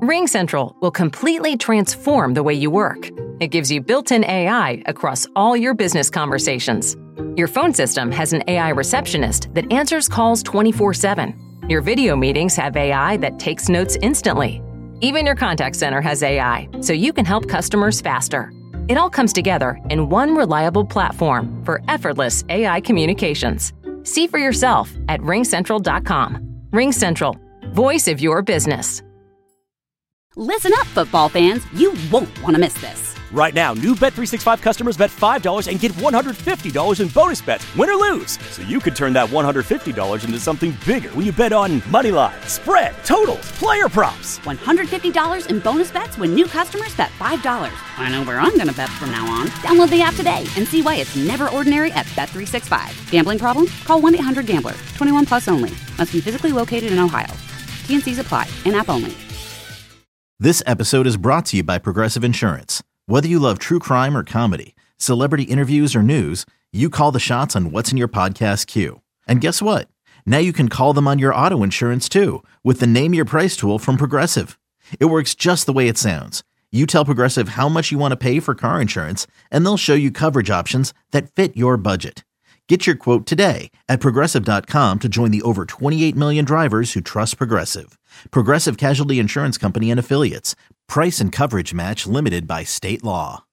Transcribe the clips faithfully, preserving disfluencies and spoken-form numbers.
RingCentral will completely transform the way you work. It gives you built-in A I across all your business conversations. Your phone system has an A I receptionist that answers calls twenty-four seven. Your video meetings have A I that takes notes instantly. Even your contact center has A I, so you can help customers faster. It all comes together in one reliable platform for effortless A I communications. See for yourself at ring central dot com. RingCentral, voice of your business. Listen up, football fans. You won't want to miss this. Right now, new Bet three sixty-five customers bet five dollars and get one hundred fifty dollars in bonus bets, win or lose. So you could turn that one hundred fifty dollars into something bigger when you bet on money line, spread, totals, player props. one hundred fifty dollars in bonus bets when new customers bet five dollars. I know where I'm going to bet from now on. Download the app today and see why it's never ordinary at Bet three sixty-five. Gambling problem? Call one eight hundred gambler. twenty-one plus only. Must be physically located in Ohio. T and C's apply. In-app only. This episode is brought to you by Progressive Insurance. Whether you love true crime or comedy, celebrity interviews or news, you call the shots on what's in your podcast queue. And guess what? Now you can call them on your auto insurance too with the Name Your Price tool from Progressive. It works just the way it sounds. You tell Progressive how much you want to pay for car insurance, and they'll show you coverage options that fit your budget. Get your quote today at Progressive dot com to join the over twenty-eight million drivers who trust Progressive. Progressive Casualty Insurance Company and Affiliates. Price and coverage match limited by state law.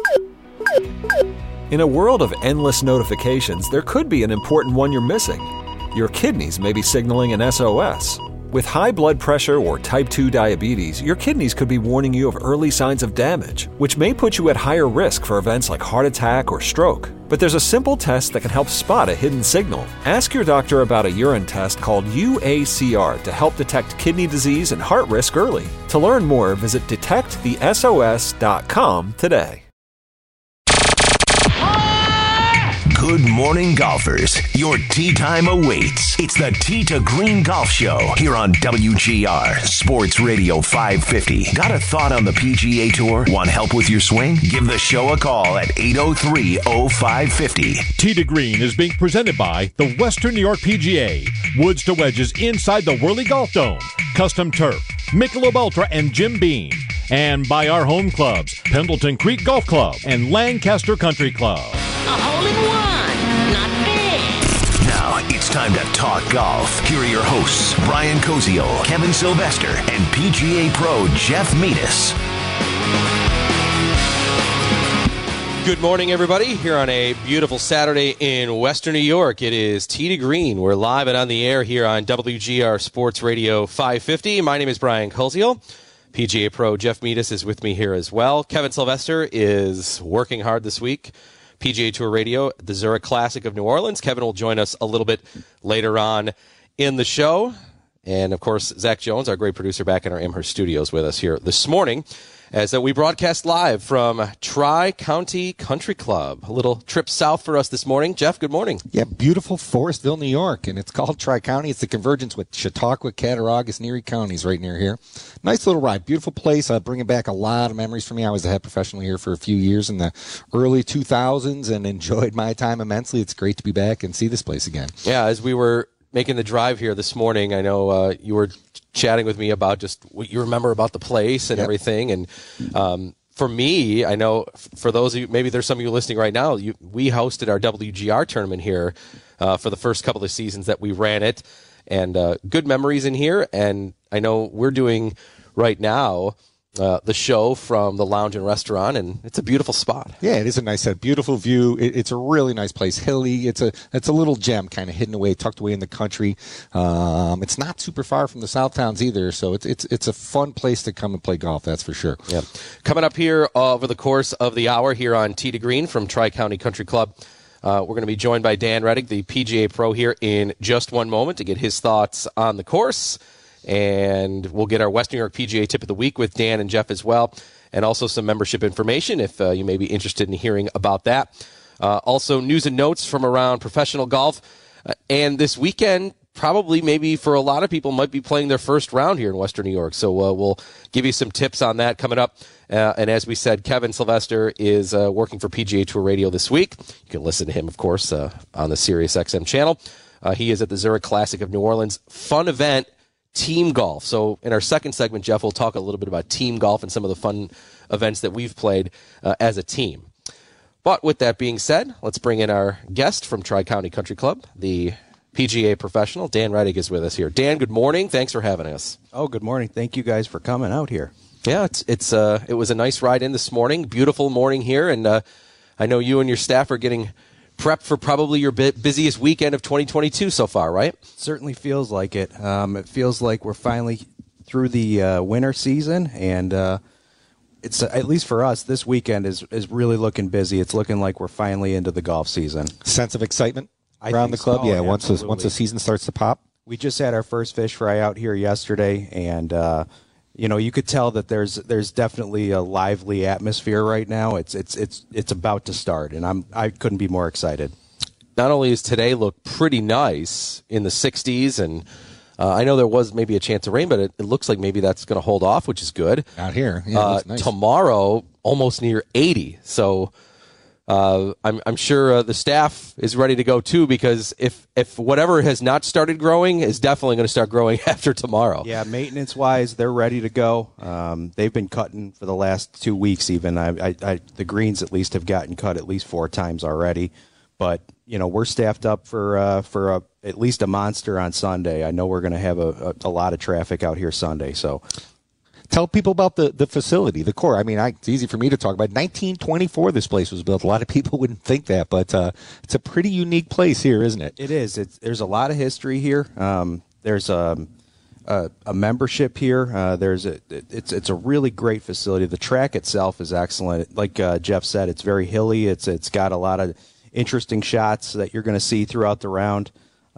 In a world of endless notifications, there could be an important one you're missing. Your kidneys may be signaling an S O S. With high blood pressure or type two diabetes, your kidneys could be warning you of early signs of damage, which may put you at higher risk for events like heart attack or stroke. But there's a simple test that can help spot a hidden signal. Ask your doctor about a urine test called U A C R to help detect kidney disease and heart risk early. To learn more, visit detect the S O S dot com today. Good morning, golfers. Your tee time awaits. It's the Tee to Green Golf Show here on W G R Sports Radio five fifty. Got a thought on the P G A Tour? Want help with your swing? Give the show a call at eight oh three oh five fifty. Tee to Green is being presented by the Western New York P G A. Woods to wedges inside the Whirly Golf Dome. Custom Turf, Michelob Ultra, and Jim Beam. And by our home clubs, Pendleton Creek Golf Club and Lancaster Country Club. A hole-in-one, not bad. Now it's time to talk golf. Here are your hosts, Brian Koziol, Kevin Sylvester, and P G A Pro Jeff Metis. Good morning, everybody. Here on a beautiful Saturday in Western New York, it is Tee to Green. We're live and on the air here on W G R Sports Radio five fifty. My name is Brian Koziol. P G A Pro Jeff Metis is with me here as well. Kevin Sylvester is working hard this week. P G A Tour Radio, the Zurich Classic of New Orleans. Kevin will join us a little bit later on in the show. And, of course, Zach Jones, our great producer, back in our Amherst studios with us here this morning, as uh, we broadcast live from Tri-County Country Club. A little trip south for us this morning. Jeff, good morning. Yeah, beautiful Forestville, New York, and it's called Tri-County. It's the convergence with Chautauqua, Cattaraugus, and Erie counties right near here. Nice little ride, beautiful place. Uh, bringing back a lot of memories for me. I was a head professional here for a few years in the early two thousands and enjoyed my time immensely. It's great to be back and see this place again. Yeah, as we were making the drive here this morning, I know uh, you were chatting with me about just what you remember about the place and yep. everything. And um, for me, I know for those of you, maybe there's some of you listening right now, you, we hosted our W G R tournament here uh, for the first couple of seasons that we ran it. And uh, good memories in here. And I know we're doing right now Uh, the show from the lounge and restaurant, and it's a beautiful spot. Yeah, it is a nice set, beautiful view. It, it's a really nice place, hilly. It's a it's a little gem, kind of hidden away, tucked away in the country. Um, it's not super far from the South Towns either, so it's it's it's a fun place to come and play golf. That's for sure. Yeah, coming up here uh, over the course of the hour here on Tee to Green from Tri-County Country Club. Uh, we're going to be joined by Dan Reddick, the P G A Pro, here in just one moment to get his thoughts on the course. And we'll get our West New York P G A Tip of the Week with Dan and Jeff as well, and also some membership information if uh, you may be interested in hearing about that. Uh, also, news and notes from around professional golf. Uh, and this weekend, probably maybe for a lot of people, might be playing their first round here in Western New York. So uh, we'll give you some tips on that coming up. Uh, and as we said, Kevin Sylvester is uh, working for P G A Tour Radio this week. You can listen to him, of course, uh, on the Sirius X M channel. Uh, he is at the Zurich Classic of New Orleans. Fun event. team golf. So in our second segment, Jeff, we'll talk a little bit about team golf and some of the fun events that we've played uh, as a team. But with that being said, let's bring in our guest from Tri-County Country Club, the P G A professional. Dan Rettig is with us here. Dan, good morning. Thanks for having us. Oh, good morning. Thank you guys for coming out here. Yeah, it's it's uh it was a nice ride in this morning. Beautiful morning here, and uh, I know you and your staff are getting prepped for probably your bit busiest weekend of twenty twenty-two so far, right? Certainly feels like it. Um, it feels like we're finally through the uh, winter season, and uh, it's uh, at least for us, this weekend is is really looking busy. It's looking like we're finally into the golf season. Sense of excitement I around the club, so. yeah. Oh, Once the, once the season starts to pop, we just had our first fish fry out here yesterday, and uh, you know, you could tell that there's there's definitely a lively atmosphere right now. It's it's it's it's about to start, and I'm I couldn't be more excited. Not only does today look pretty nice in the sixties, and uh, I know there was maybe a chance of rain, but it, it looks like maybe that's going to hold off, which is good. Out here, yeah, uh, looks nice. Tomorrow, almost near eighty. So uh, I'm I'm sure uh, the staff is ready to go too, because if if whatever has not started growing is definitely going to start growing after tomorrow. Yeah, maintenance wise, they're ready to go. Um, they've been cutting for the last two weeks. Even I, I, I, the greens at least have gotten cut at least four times already. But you know, we're staffed up for uh, for a, at least a monster on Sunday. I know we're going to have a, a, a lot of traffic out here Sunday. So. Tell people about the, the facility, the core. I mean, I, it's easy for me to talk about. nineteen twenty-four, this place was built. A lot of people wouldn't think that, but uh, it's a pretty unique place here, isn't it? It is. It's, there's a lot of history here. Um, there's a, a, a membership here. Uh, there's a, it's it's a really great facility. The track itself is excellent. Like uh, Jeff said, it's very hilly. It's it's got a lot of interesting shots that you're going to see throughout the round.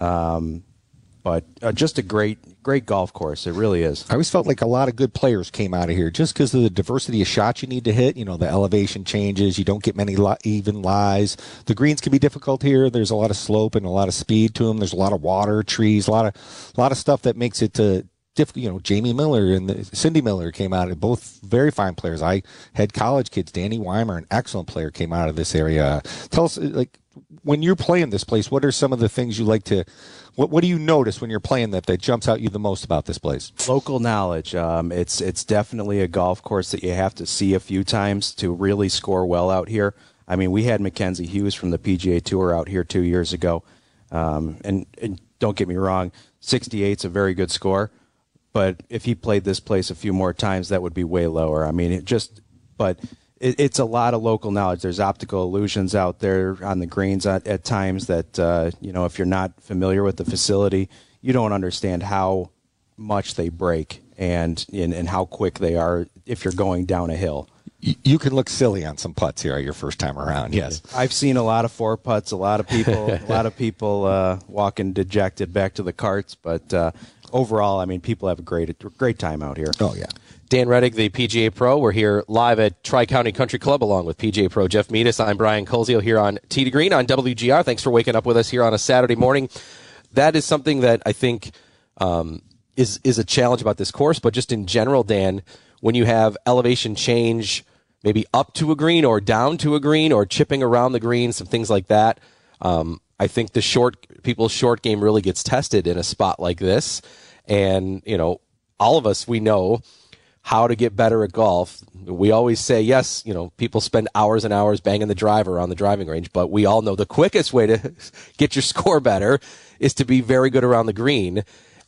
Um, but uh, just a great. Great golf course. It really is. I always felt like a lot of good players came out of here just because of the diversity of shots you need to hit. You know, the elevation changes. You don't get many li- even lies. The greens can be difficult here. There's a lot of slope and a lot of speed to them. There's a lot of water, trees, a lot of a lot of stuff that makes it uh, difficult. You know, Jamie Miller and the, Cindy Miller came out of both very fine players. I had college kids. Danny Weimer, an excellent player, came out of this area. Tell us, like, when you're playing this place, what are some of the things you like to What, what do you notice when you're playing that that jumps out you the most about this place? Local knowledge. Um, it's it's definitely a golf course that you have to see a few times to really score well out here. I mean, we had Mackenzie Hughes from the P G A Tour out here two years ago. Um, and, and don't get me wrong, sixty-eight's a very good score. But if he played this place a few more times, that would be way lower. I mean, it just – but – it's a lot of local knowledge. There's optical illusions out there on the greens at, at times that, uh, you know, if you're not familiar with the facility, you don't understand how much they break and, and, and how quick they are if you're going down a hill. You, you can look silly on some putts here your first time around, yes. I've seen a lot of four putts, a lot of people, a lot of people uh, walking dejected back to the carts. But uh, overall, I mean, people have a great, great time out here. Oh, yeah. Dan Rettig, the P G A Pro. We're here live at Tri-County Country Club along with P G A Pro Jeff Meadis. I'm Brian Colzio here on Tee to Green on W G R. Thanks for waking up with us here on a Saturday morning. That is something that I think um, is is a challenge about this course, but just in general, Dan, when you have elevation change maybe up to a green or down to a green or chipping around the green, some things like that, um, I think the short people's short game really gets tested in a spot like this. And, you know, all of us, we know how to get better at golf. We always say, yes, you know, people spend hours and hours banging the driver on the driving range, but we all know the quickest way to get your score better is to be very good around the green.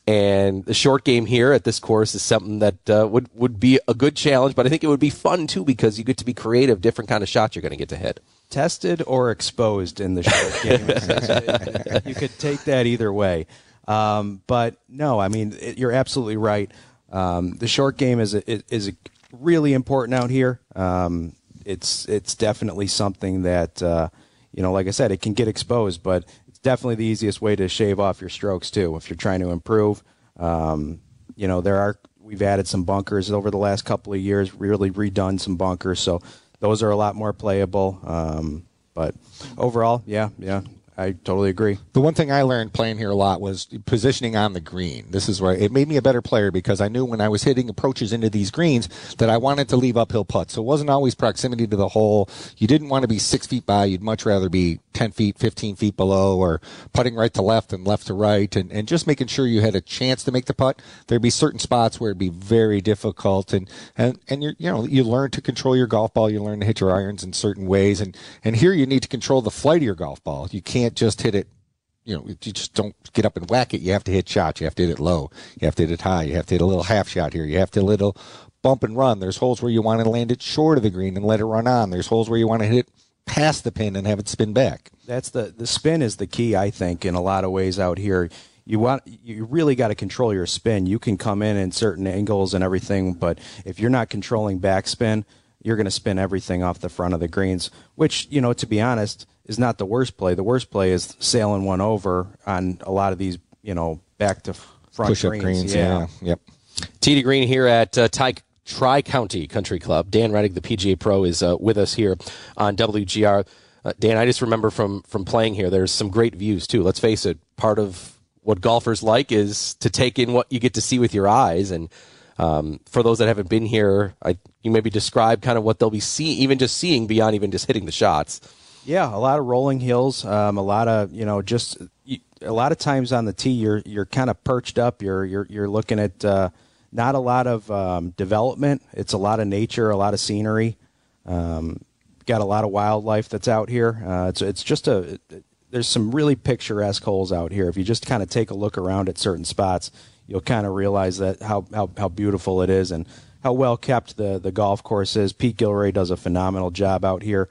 And the short game here at this course is something that uh, would, would be a good challenge, but I think it would be fun too because you get to be creative, different kind of shots you're going to get to hit. Tested or exposed in the short game. You could take that either way. Um, but no, I mean, it, you're absolutely right. Um, the short game is a, is a really important out here. Um, it's it's definitely something that uh, you know, like I said, it can get exposed, but it's definitely the easiest way to shave off your strokes too if you're trying to improve. Um, you know, there are we've added some bunkers over the last couple of years, really redone some bunkers, so those are a lot more playable. Um, but overall, yeah, yeah. I totally agree. The one thing I learned playing here a lot was positioning on the green. This is where it made me a better player because I knew when I was hitting approaches into these greens that I wanted to leave uphill putts. So it wasn't always proximity to the hole. You didn't want to be six feet by. You'd much rather be ten feet, fifteen feet below, or putting right to left and left to right, and, and just making sure you had a chance to make the putt. There'd be certain spots where it'd be very difficult, and, and, and you you know, you learn to control your golf ball, you learn to hit your irons in certain ways, and, and here you need to control the flight of your golf ball. You can't just hit it, you know, you just don't get up and whack it. You have to hit shots, you have to hit it low, you have to hit it high, you have to hit a little half shot here, you have to hit a little bump and run. There's holes where you want to land it short of the green and let it run on. There's holes where you want to hit it past the pin and have it spin back. That's the the spin is the key, I think, in a lot of ways out here. You want you really got to control your spin. You can come in in certain angles and everything, but if you're not controlling backspin, you're going to spin everything off the front of the greens, which, you know, to be honest, is not the worst play. The worst play is sailing one over on a lot of these, you know, back to front push-up greens. greens. Yeah. yeah. Yep. Tee to Green here at uh, Ty Tri-County Country Club. Dan Rettig, the P G A Pro, is uh, with us here on W G R. Uh, Dan, I just remember from from playing here, there's some great views, too. Let's face it, part of what golfers like is to take in what you get to see with your eyes. And um, for those that haven't been here, I, you maybe describe kind of what they'll be seeing, even just seeing beyond even just hitting the shots. Yeah, a lot of rolling hills, um, a lot of, you know, just you, a lot of times on the tee, you're you're kind of perched up. You're you're you're looking at uh, not a lot of um, development. It's a lot of nature, a lot of scenery. Um, got a lot of wildlife that's out here. Uh, it's it's just a it, there's some really picturesque holes out here. If you just kind of take a look around at certain spots, you'll kind of realize that how, how how beautiful it is and how well kept the the golf course is. Pete Gilray does a phenomenal job out here.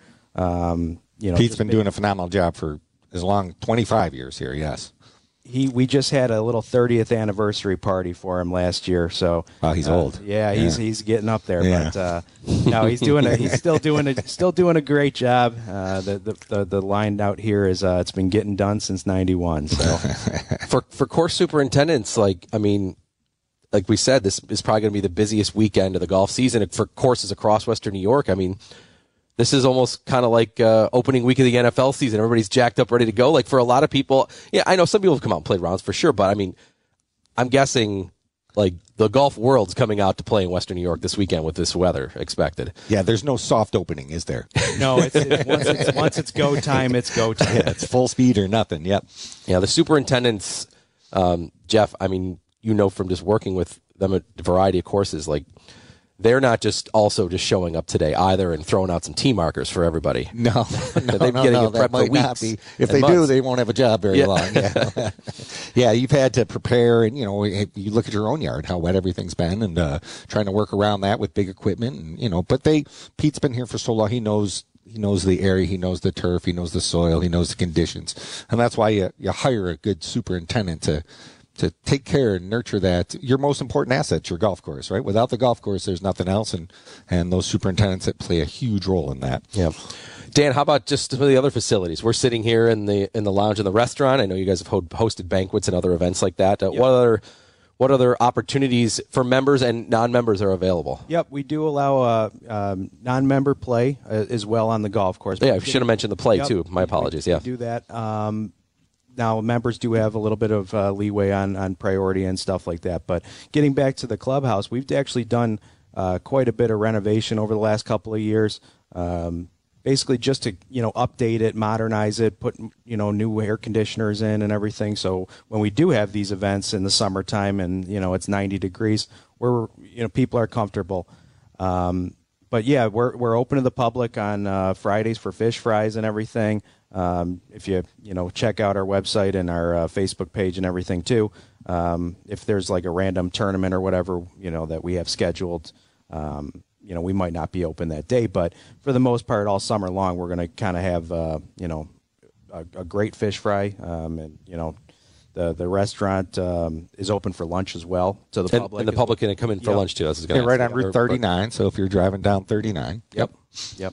Um, you know, Pete's been doing a phenomenal job for as long twenty-five years here. Yes. He, we just had a little thirtieth anniversary party for him last year. So, wow, he's uh, old. Yeah, he's yeah. he's getting up there. Yeah. But uh, no, he's doing a, he's still doing a still doing a great job. Uh, the, the the the line out here is uh, it's been getting done since ninety-one. So, for for course superintendents, like I mean, like we said, this is probably going to be the busiest weekend of the golf season for courses across Western New York. I mean, this is almost kind of like uh, opening week of the N F L season. Everybody's jacked up, ready to go. Like for a lot of people, yeah, I know some people have come out and played rounds for sure, but I mean, I'm guessing like the golf world's coming out to play in Western New York this weekend with this weather expected. Yeah, there's no soft opening, is there? No, it's, it's, once, it's once it's go time, it's go time. Yeah, it's full speed or nothing. Yep. Yeah, the superintendents, um, Jeff, I mean, you know from just working with them at a variety of courses, like they're not just also just showing up today either and throwing out some tee markers for everybody. No, no, They've no, getting no it that prepped might for weeks not be. If and they months. do, they won't have a job very Yeah. long. Yeah. Yeah, you've had to prepare, and you know, you look at your own yard, how wet everything's been, and uh, trying to work around that with big equipment, and you know. But they, Pete's been here for so long, he knows. He knows the area, he knows the turf, he knows the soil, he knows the conditions, and that's why you you hire a good superintendent to. to take care and nurture that. Your most important asset, your golf course, right? Without the golf course, there's nothing else, and, and those superintendents that play a huge role in that. Yeah. Dan, how about just some of the other facilities? We're sitting here in the in the lounge in the restaurant. I know you guys have ho- hosted banquets and other events like that. Uh, Yep. What other what other opportunities for members and non-members are available? Yep, we do allow uh, um, non-member play uh, as well on the golf course. Yeah, I should have mentioned the play Yep. too. My apologies. We, Yeah. we do that. Um, Now, members do have a little bit of uh, leeway on, on priority and stuff like that. But getting back to the clubhouse, we've actually done uh, quite a bit of renovation over the last couple of years. Um, basically, just to you know update it, modernize it, put you know new air conditioners in and everything. So when we do have these events in the summertime and you know it's ninety degrees, we're you know people are comfortable. Um, but yeah, we're we're open to the public on uh, Fridays for fish fries and everything. Um, if you you know check out our website and our uh, Facebook page and everything too, um, if there's like a random tournament or whatever you know that we have scheduled, um, you know we might not be open that day, but for the most part, all summer long, we're going to kind of have uh, you know a, a great fish fry, um, and you know the the restaurant um, is open for lunch as well to the And, public. and the public can come in for Yep. lunch too. This is Yeah, gonna right on Route thirty-nine, so if you're driving down thirty-nine. Yep. Yep.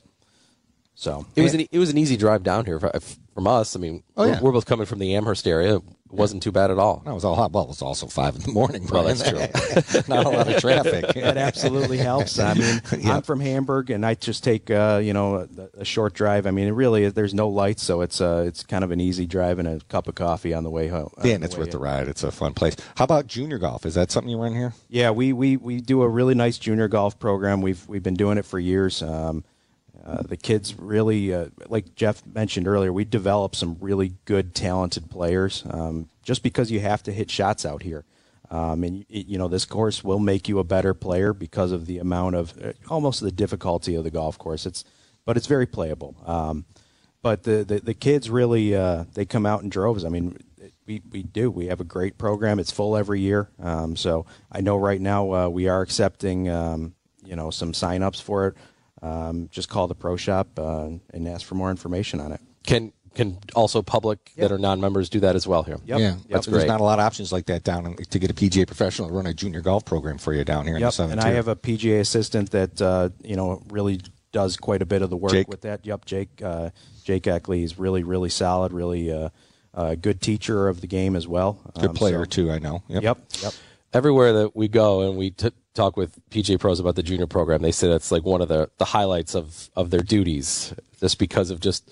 So It was an it was an easy drive down here f- from us. I mean, Oh, we're, yeah. we're both coming from the Amherst area. It wasn't too bad at all. No, it was all hot. Well, it was also five in the morning. Well, Brian. that's true. Not a lot of traffic. That absolutely helps. I mean, Yeah. I'm from Hamburg, and I just take uh, you know a, a short drive. I mean, it really there's no lights, so it's uh, it's kind of an easy drive and a cup of coffee on the way home. Yeah, on and it's way worth the in. ride. It's a fun place. How about junior golf? Is that something you run here? Yeah, we, we, we do a really nice junior golf program. We've we've been doing it for years. Um, Uh, the kids really, uh, like Jeff mentioned earlier, we develop some really good, talented players um, just because you have to hit shots out here. Um, and, you know, this course will make you a better player because of the amount of, uh, almost the difficulty of the golf course. It's, but it's very playable. Um, but the, the, the kids really, uh, they come out in droves. I mean, we, we do. We have a great program. It's full every year. Um, so I know right now uh, we are accepting, um, you know, some sign-ups for it. Um, just call the pro shop uh, and ask for more information on it. Can Can also public yep. that are non-members do that as well here? Yep. Yeah, yep. That's There's great. Not a lot of options like that down in, to get a P G A professional to run a junior golf program for you down here yep. in the Southern And Tier. I have a P G A assistant that uh, you know really does quite a bit of the work Jake. with that. Yep, Jake uh, Jake Eckley is really really solid, really uh, a good teacher of the game as well. Good um, player so. too, I know. Yep. Yep. Yep. Everywhere that we go and we t- talk with P G A pros about the junior program, they say that's like one of the, the highlights of, of their duties, just because of just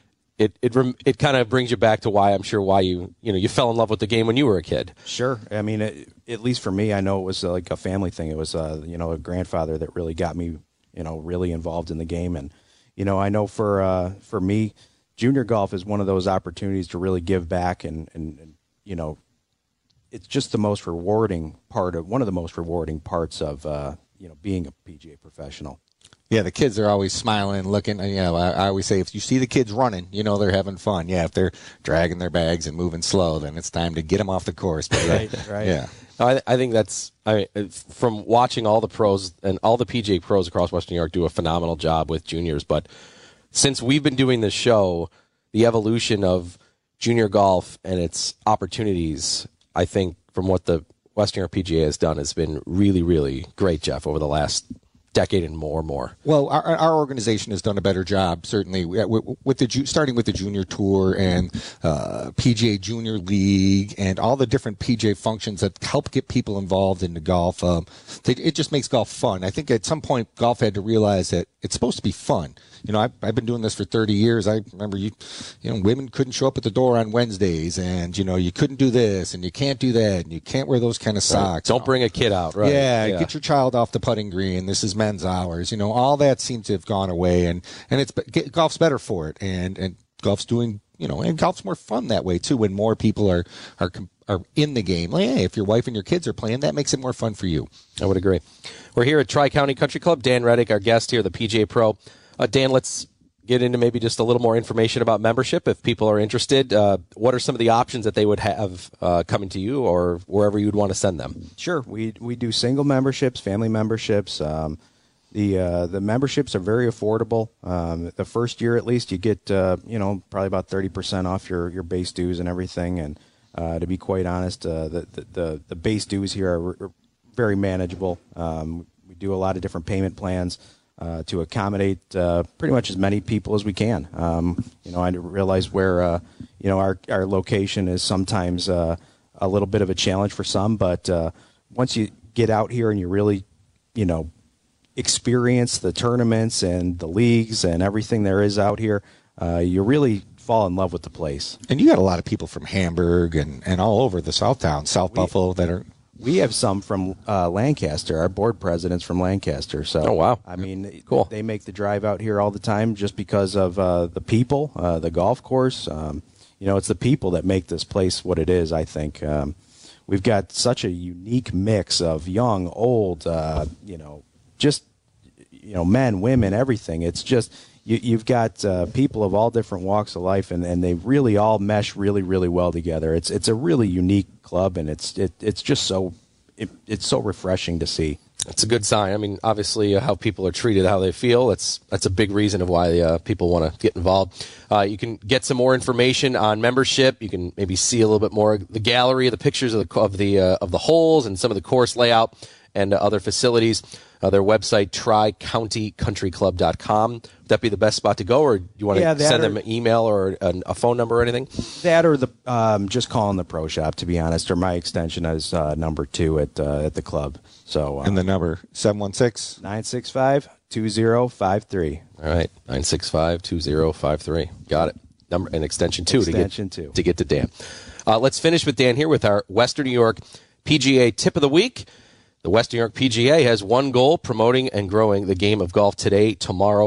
it it it kind of brings you back to why I'm sure why you you know you fell in love with the game when you were a kid. Sure. I mean, it, at least for me, I know it was like a family thing. It was uh, you know a grandfather that really got me you know really involved in the game, and you know I know for uh, for me, junior golf is one of those opportunities to really give back and and, and you know. It's just the most rewarding part of one of the most rewarding parts of uh, you know being a P G A professional. Yeah, the kids are always smiling, looking. You know, I, I always say if you see the kids running, you know they're having fun. Yeah, if they're dragging their bags and moving slow, then it's time to get them off the course. But, right, right. Yeah, I, I think that's I mean, from watching all the pros and all the P G A pros across Western New York do a phenomenal job with juniors. But since we've been doing this show, the evolution of junior golf and its opportunities, I think, from what the Western New York P G A has done has been really, really great, Jeff, over the last decade and more and more. Well, our, our organization has done a better job, certainly, with, with the starting with the Junior Tour and uh, P G A Junior League and all the different P G A functions that help get people involved in the golf. Um, it, it just makes golf fun. I think at some point golf had to realize that it's supposed to be fun. You know, I've, I've been doing this for thirty years. I remember you, you know, women couldn't show up at the door on Wednesdays, and you know, you couldn't do this, and you can't do that, and you can't wear those kind of socks. Right. Don't bring a kid out, right? Yeah, yeah, get your child off the putting green. This is men's hours. You know, all that seems to have gone away, and and it's get, golf's better for it, and and golf's doing, you know, and golf's more fun that way too. When more people are are are in the game, like, hey, if your wife and your kids are playing, that makes it more fun for you. I would agree. We're here at Tri-County Country Club. Dan Reddick, our guest here, the P G A Pro. Uh, Dan, let's get into maybe just a little more information about membership if people are interested. Uh, what are some of the options that they would have uh, coming to you or wherever you'd want to send them? Sure. We we do single memberships, family memberships. Um, the uh, the memberships are very affordable. Um, the first year at least you get uh, you know probably about thirty percent off your, your base dues and everything. And uh, to be quite honest, uh, the, the, the, the base dues here are, are very manageable. Um, we do a lot of different payment plans. Uh, to accommodate uh, pretty much as many people as we can. Um, you know, I realize where, uh, you know, our, our location is sometimes uh, a little bit of a challenge for some, but uh, once you get out here and you really, you know, experience the tournaments and the leagues and everything there is out here, uh, you really fall in love with the place. And you got a lot of people from Hamburg and, and all over the South Town, South we, Buffalo that are... We have some from uh, Lancaster. Our board president's from Lancaster. So, oh, wow. I mean, cool. They make the drive out here all the time just because of uh, the people, uh, the golf course. Um, you know, it's the people that make this place what it is, I think. Um, we've got such a unique mix of young, old, uh, you know, just, you know, men, women, everything. It's just... You, you've got uh, people of all different walks of life, and, and they really all mesh really, really well together. It's it's a really unique club, and it's it, it's just so it, it's so refreshing to see. It's a good sign. I mean, obviously, uh, how people are treated, how they feel, that's that's a big reason of why uh, people want to get involved. Uh, you can get some more information on membership. You can maybe see a little bit more of the gallery, the pictures of the of the uh, of the holes, and some of the course layout and uh, other facilities. Uh, their website, tri county country club dot com. Would that be the best spot to go, or do you want to yeah, send or, them an email or an, a phone number or anything? That or the um, just calling the pro shop, to be honest, or my extension is uh, number two at uh, at the club. So uh, and the number, seven one six, nine six five, two zero five three. All right, nine six five, two zero five three. Got it. Number and extension two extension to get two. to get to Dan. Uh, let's finish with Dan here with our Western New York P G A tip of the week. The Western New York P G A has one goal: promoting and growing the game of golf today, tomorrow,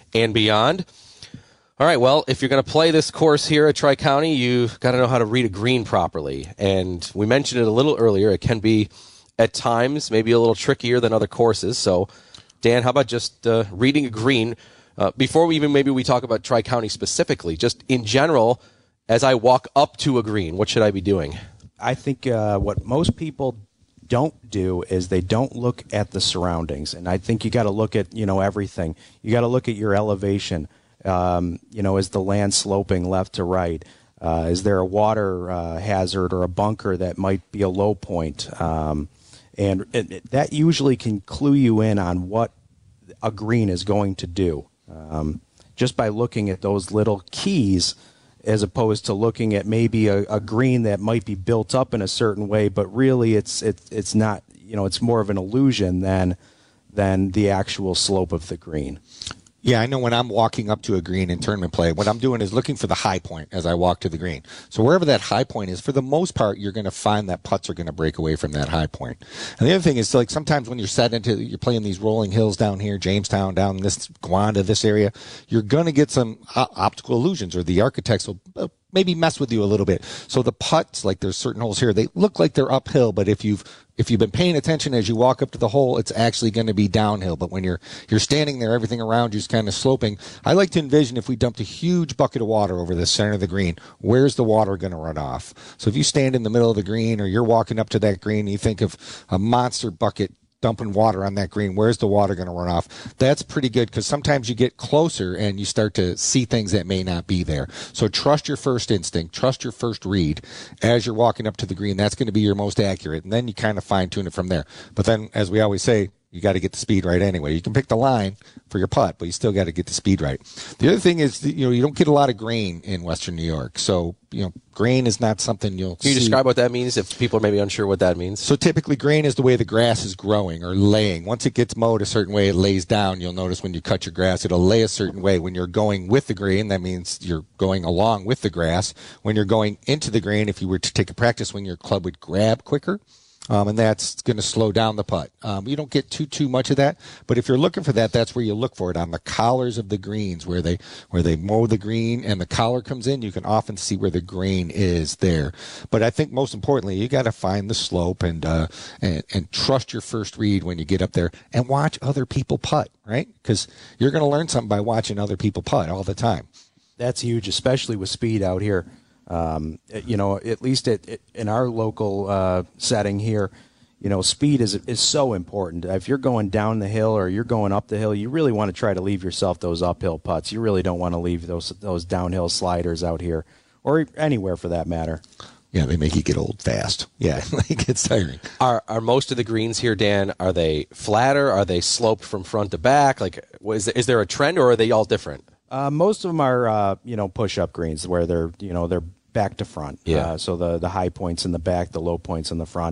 and beyond. All right, well, if you're going to play this course here at Tri-County, you've got to know how to read a green properly. And we mentioned it a little earlier. It can be, at times, maybe a little trickier than other courses. So, Dan, how about just uh, reading a green? Uh, before we even maybe we talk about Tri-County specifically, just in general, as I walk up to a green, what should I be doing? I think uh, what most people don't do is they don't look at the surroundings. And I think you got to look at, you know, everything. You got to look at your elevation. Um, you know, is the land sloping left to right? Uh, is there a water uh, hazard or a bunker that might be a low point? Um, and it, it, that usually can clue you in on what a green is going to do, um, just by looking at those little keys, as opposed to looking at maybe a, a green that might be built up in a certain way, but really it's it, it's not. You know, it's more of an illusion than than the actual slope of the green. Yeah, I know when I'm walking up to a green in tournament play, what I'm doing is looking for the high point as I walk to the green. So wherever that high point is, for the most part, you're going to find that putts are going to break away from that high point. And the other thing is, like, sometimes when you're set into, you're playing these rolling hills down here, Jamestown, down this, Gowanda, this area, you're going to get some uh, optical illusions, or the architects will uh, maybe mess with you a little bit. So the putts, like there's certain holes here, they look like they're uphill, but if you've if you've been paying attention as you walk up to the hole, it's actually going to be downhill. But when you're you're standing there, everything around you is kind of sloping. I like to envision if we dumped a huge bucket of water over the center of the green, where's the water going to run off? So if you stand in the middle of the green, or you're walking up to that green, and you think of a monster bucket dumping water on that green, where's the water going to run off? That's pretty good, because sometimes you get closer and you start to see things that may not be there. So trust your first instinct, trust your first read as you're walking up to the green. That's going to be your most accurate, and then you kind of fine tune it from there. But then, as we always say, you got to get the speed right anyway. You can pick the line for your putt, but you still got to get the speed right. The other thing is, you know, you don't get a lot of grain in Western New York. So, you know, grain is not something you'll Can you see. describe what that means if people are maybe unsure what that means? So typically grain is the way the grass is growing or laying. Once it gets mowed a certain way, it lays down. You'll notice when you cut your grass, it'll lay a certain way. When you're going with the grain, that means you're going along with the grass. When you're going into the grain, if you were to take a practice swing, your club would grab quicker. Um, and that's going to slow down the putt. Um, you don't get too too much of that, but if you're looking for that, that's where you look for it, on the collars of the greens, where they where they mow the green and the collar comes in. You can often see where the grain is there. But I think most importantly, you got to find the slope and uh, and and trust your first read when you get up there, and watch other people putt, right? Because you're going to learn something by watching other people putt all the time. That's huge, especially with speed out here. Um, you know, at least at, at, in our local uh, setting here, you know, speed is is so important. If you're going down the hill or you're going up the hill, you really want to try to leave yourself those uphill putts. You really don't want to leave those those downhill sliders out here, or anywhere for that matter. Yeah, they make you get old fast. Yeah, it gets tiring. Are are most of the greens here, Dan, are they flatter? Are they sloped from front to back? Like, is is there a trend, or are they all different? Uh, most of them are, uh, you know, push-up greens where they're, you know, they're back to front. Yeah. Uh, so the, the high points in the back, the low points in the front.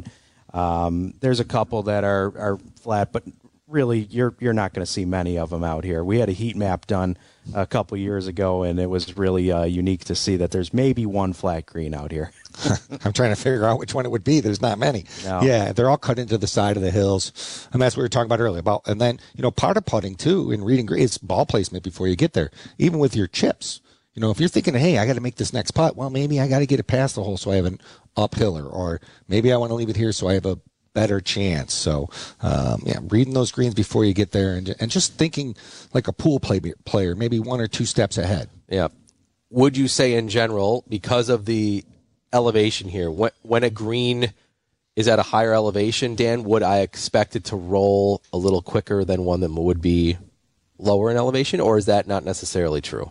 Um, there's a couple that are, are flat, but really you're you're not going to see many of them out here. We had a heat map done a couple years ago, and it was really uh, unique to see that there's maybe one flat green out here. I'm trying to figure out which one it would be. There's not many. No. Yeah, they're all cut into the side of the hills, and that's what we were talking about earlier. About and then you know part of putting too in reading green is ball placement before you get there. Even with your chips. You know, if you're thinking, hey, I got to make this next putt, well, maybe I got to get it past the hole so I have an uphiller, or maybe I want to leave it here so I have a better chance. So, um, yeah, reading those greens before you get there, and and just thinking like a pool play, player, maybe one or two steps ahead. Yeah. Would you say in general, because of the elevation here, when, when a green is at a higher elevation, Dan, would I expect it to roll a little quicker than one that would be lower in elevation, or is that not necessarily true?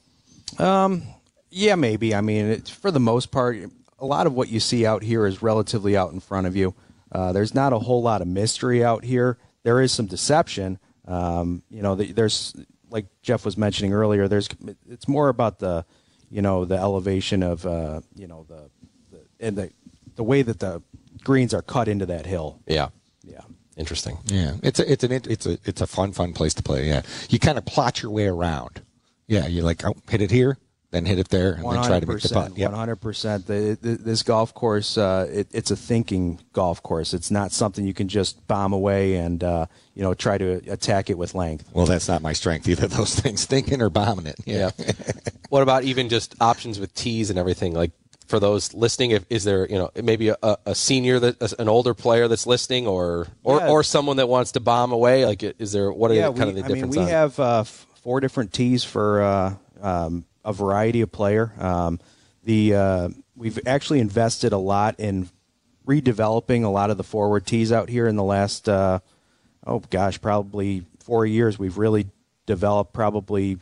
Um, yeah, maybe. I mean, it's, for the most part, a lot of what you see out here is relatively out in front of you. Uh, there's not a whole lot of mystery out here. There is some deception. Um, you know, the, there's, like Jeff was mentioning earlier, there's, it's more about the, you know, the elevation of, uh, you know, the, the and the, the way that the greens are cut into that hill. Yeah. Yeah. Interesting. Yeah. It's a, it's an, it's a, it's a fun, fun place to play. Yeah. You kind of plot your way around. Yeah, you're like, oh, hit it here, then hit it there, and then try to make the putt. Yep. one hundred percent. The, the, this golf course, uh, it, it's a thinking golf course. It's not something you can just bomb away and uh, you know try to attack it with length. Well, that's not my strength either. Those things, thinking or bombing it. Yeah. yeah. What about even just options with tees and everything? Like for those listening, if, is there you know maybe a, a senior that an older player that's listening, or or, Yeah. or someone that wants to bomb away? Like, is there what are yeah, kind we, of the I mean, difference? we on? have uh, f- four different tees for uh, um, a variety of player. Um, the uh, we've actually invested a lot in redeveloping a lot of the forward tees out here in the last uh, oh gosh, probably four years. We've really developed probably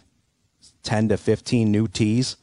ten to fifteen new tees.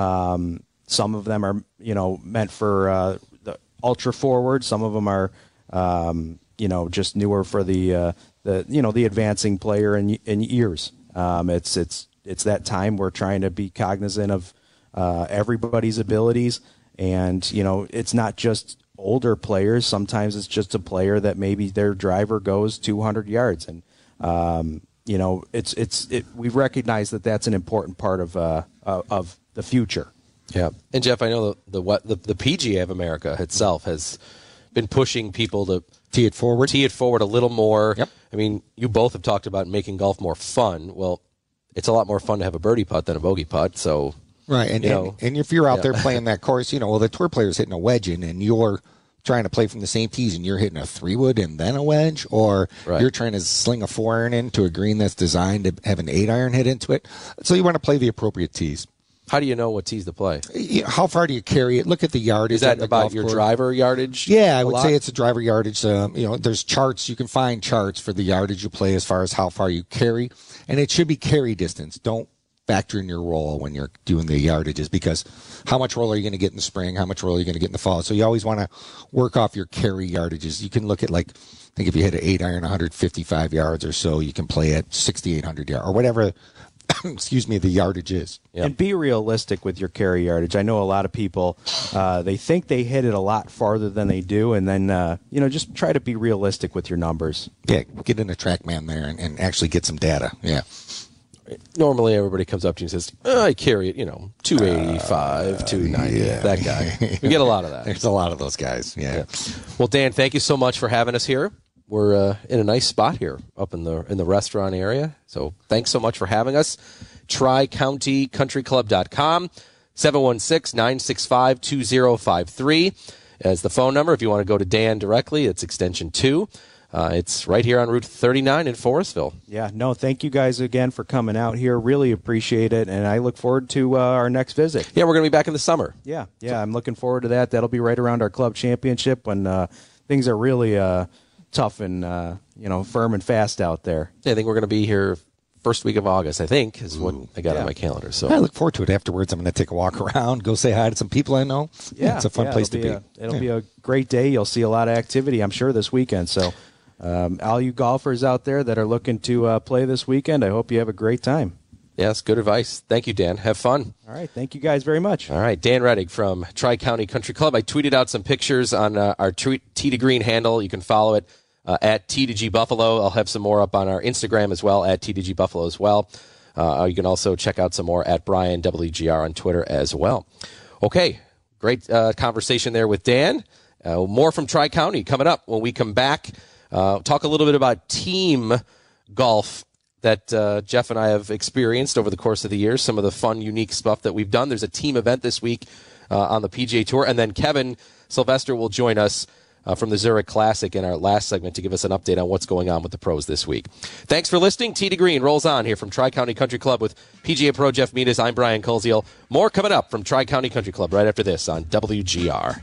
Um, some of them are you know meant for uh, the ultra forward. Some of them are um, you know just newer for the uh, the you know the advancing player in in years. Um, it's it's it's that time we're trying to be cognizant of uh, everybody's abilities, and you know it's not just older players. Sometimes it's just a player that maybe their driver goes two hundred yards, and um, you know it's it's it, we recognize that that's an important part of uh, of the future. Yeah, and Jeff, I know the the, what, the the P G A of America itself has been pushing people to tee it forward, tee it forward a little more. Yep. I mean, you both have talked about making golf more fun. Well, it's a lot more fun to have a birdie putt than a bogey putt. So right, and you and, know, and if you're out yeah. there playing that course, you know, well, the tour player's hitting a wedge in, and you're trying to play from the same tees, and you're hitting a three wood and then a wedge, or Right. you're trying to sling a four iron into a green that's designed to have an eight iron hit into it. So you want to play the appropriate tees. How do you know what tees to play? You know, how far do you carry it? Look at the yardage. Is that on the about golf your course. driver yardage? Yeah, I a would lot? say it's a driver yardage. Um, you know, there's charts. You can find charts for the yardage you play as far as how far you carry, and it should be carry distance. Don't factor in your roll when you're doing the yardages, because how much roll are you going to get in the spring? How much roll are you going to get in the fall? So you always want to work off your carry yardages. You can look at, like, I think if you hit an eight iron one hundred fifty-five yards or so, you can play at sixty-eight hundred yards or whatever. Excuse me, the yardage is. Yep. And be realistic with your carry yardage. I know a lot of people, uh, they think they hit it a lot farther than they do, and then, uh, you know, just try to be realistic with your numbers. Yeah, get in a TrackMan there and, and actually get some data. Yeah. Normally, everybody comes up to you and says, oh, I carry it, you know, two eighty-five, Uh, two ninety, yeah. that guy. We get a lot of that. There's a lot of those guys, yeah. Yeah. Well, Dan, thank you so much for having us here. We're uh, in a nice spot here up in the in the restaurant area. So thanks so much for having us. tri county country club dot com, seven one six, nine six five, two zero five three as the phone number. If you want to go to Dan directly, it's extension two. Uh, it's right here on Route thirty-nine in Forestville. Yeah, no, thank you guys again for coming out here. Really appreciate it, and I look forward to uh, our next visit. Yeah, we're going to be back in the summer. Yeah, yeah, I'm looking forward to that. That'll be right around our club championship when uh, things are really uh, tough and uh, you know firm and fast out there. Yeah, I think we're going to be here first week of August, I think, is what I got yeah. on my calendar. So I look forward to it. Afterwards, I'm going to take a walk around, go say hi to some people I know. Yeah, it's a fun yeah, place to it'll be. A, it'll Yeah. be a great day. You'll see a lot of activity, I'm sure, this weekend. So um, all you golfers out there that are looking to uh, play this weekend, I hope you have a great time. yes, good advice. Thank you, Dan. Have fun. All right, thank you guys very much. All right, Dan Reddig from Tri-County Country Club. I tweeted out some pictures on uh, our T to Green handle. You can follow it uh, at T to G Buffalo. I'll have some more up on our Instagram as well, at T to G Buffalo as well. Uh, you can also check out some more at Brian W G R on Twitter as well. Okay, great uh, conversation there with Dan. Uh, more from Tri-County coming up when we come back. Uh, talk a little bit about team golf that uh, Jeff and I have experienced over the course of the year, some of the fun, unique stuff that we've done. There's a team event this week uh, on the P G A Tour, and then Kevin Sylvester will join us uh, from the Zurich Classic in our last segment to give us an update on what's going on with the pros this week. Thanks for listening. T to Green rolls on here from Tri-County Country Club with P G A Pro Jeff Meades. I'm Brian Koziel. More coming up from Tri-County Country Club right after this on W G R.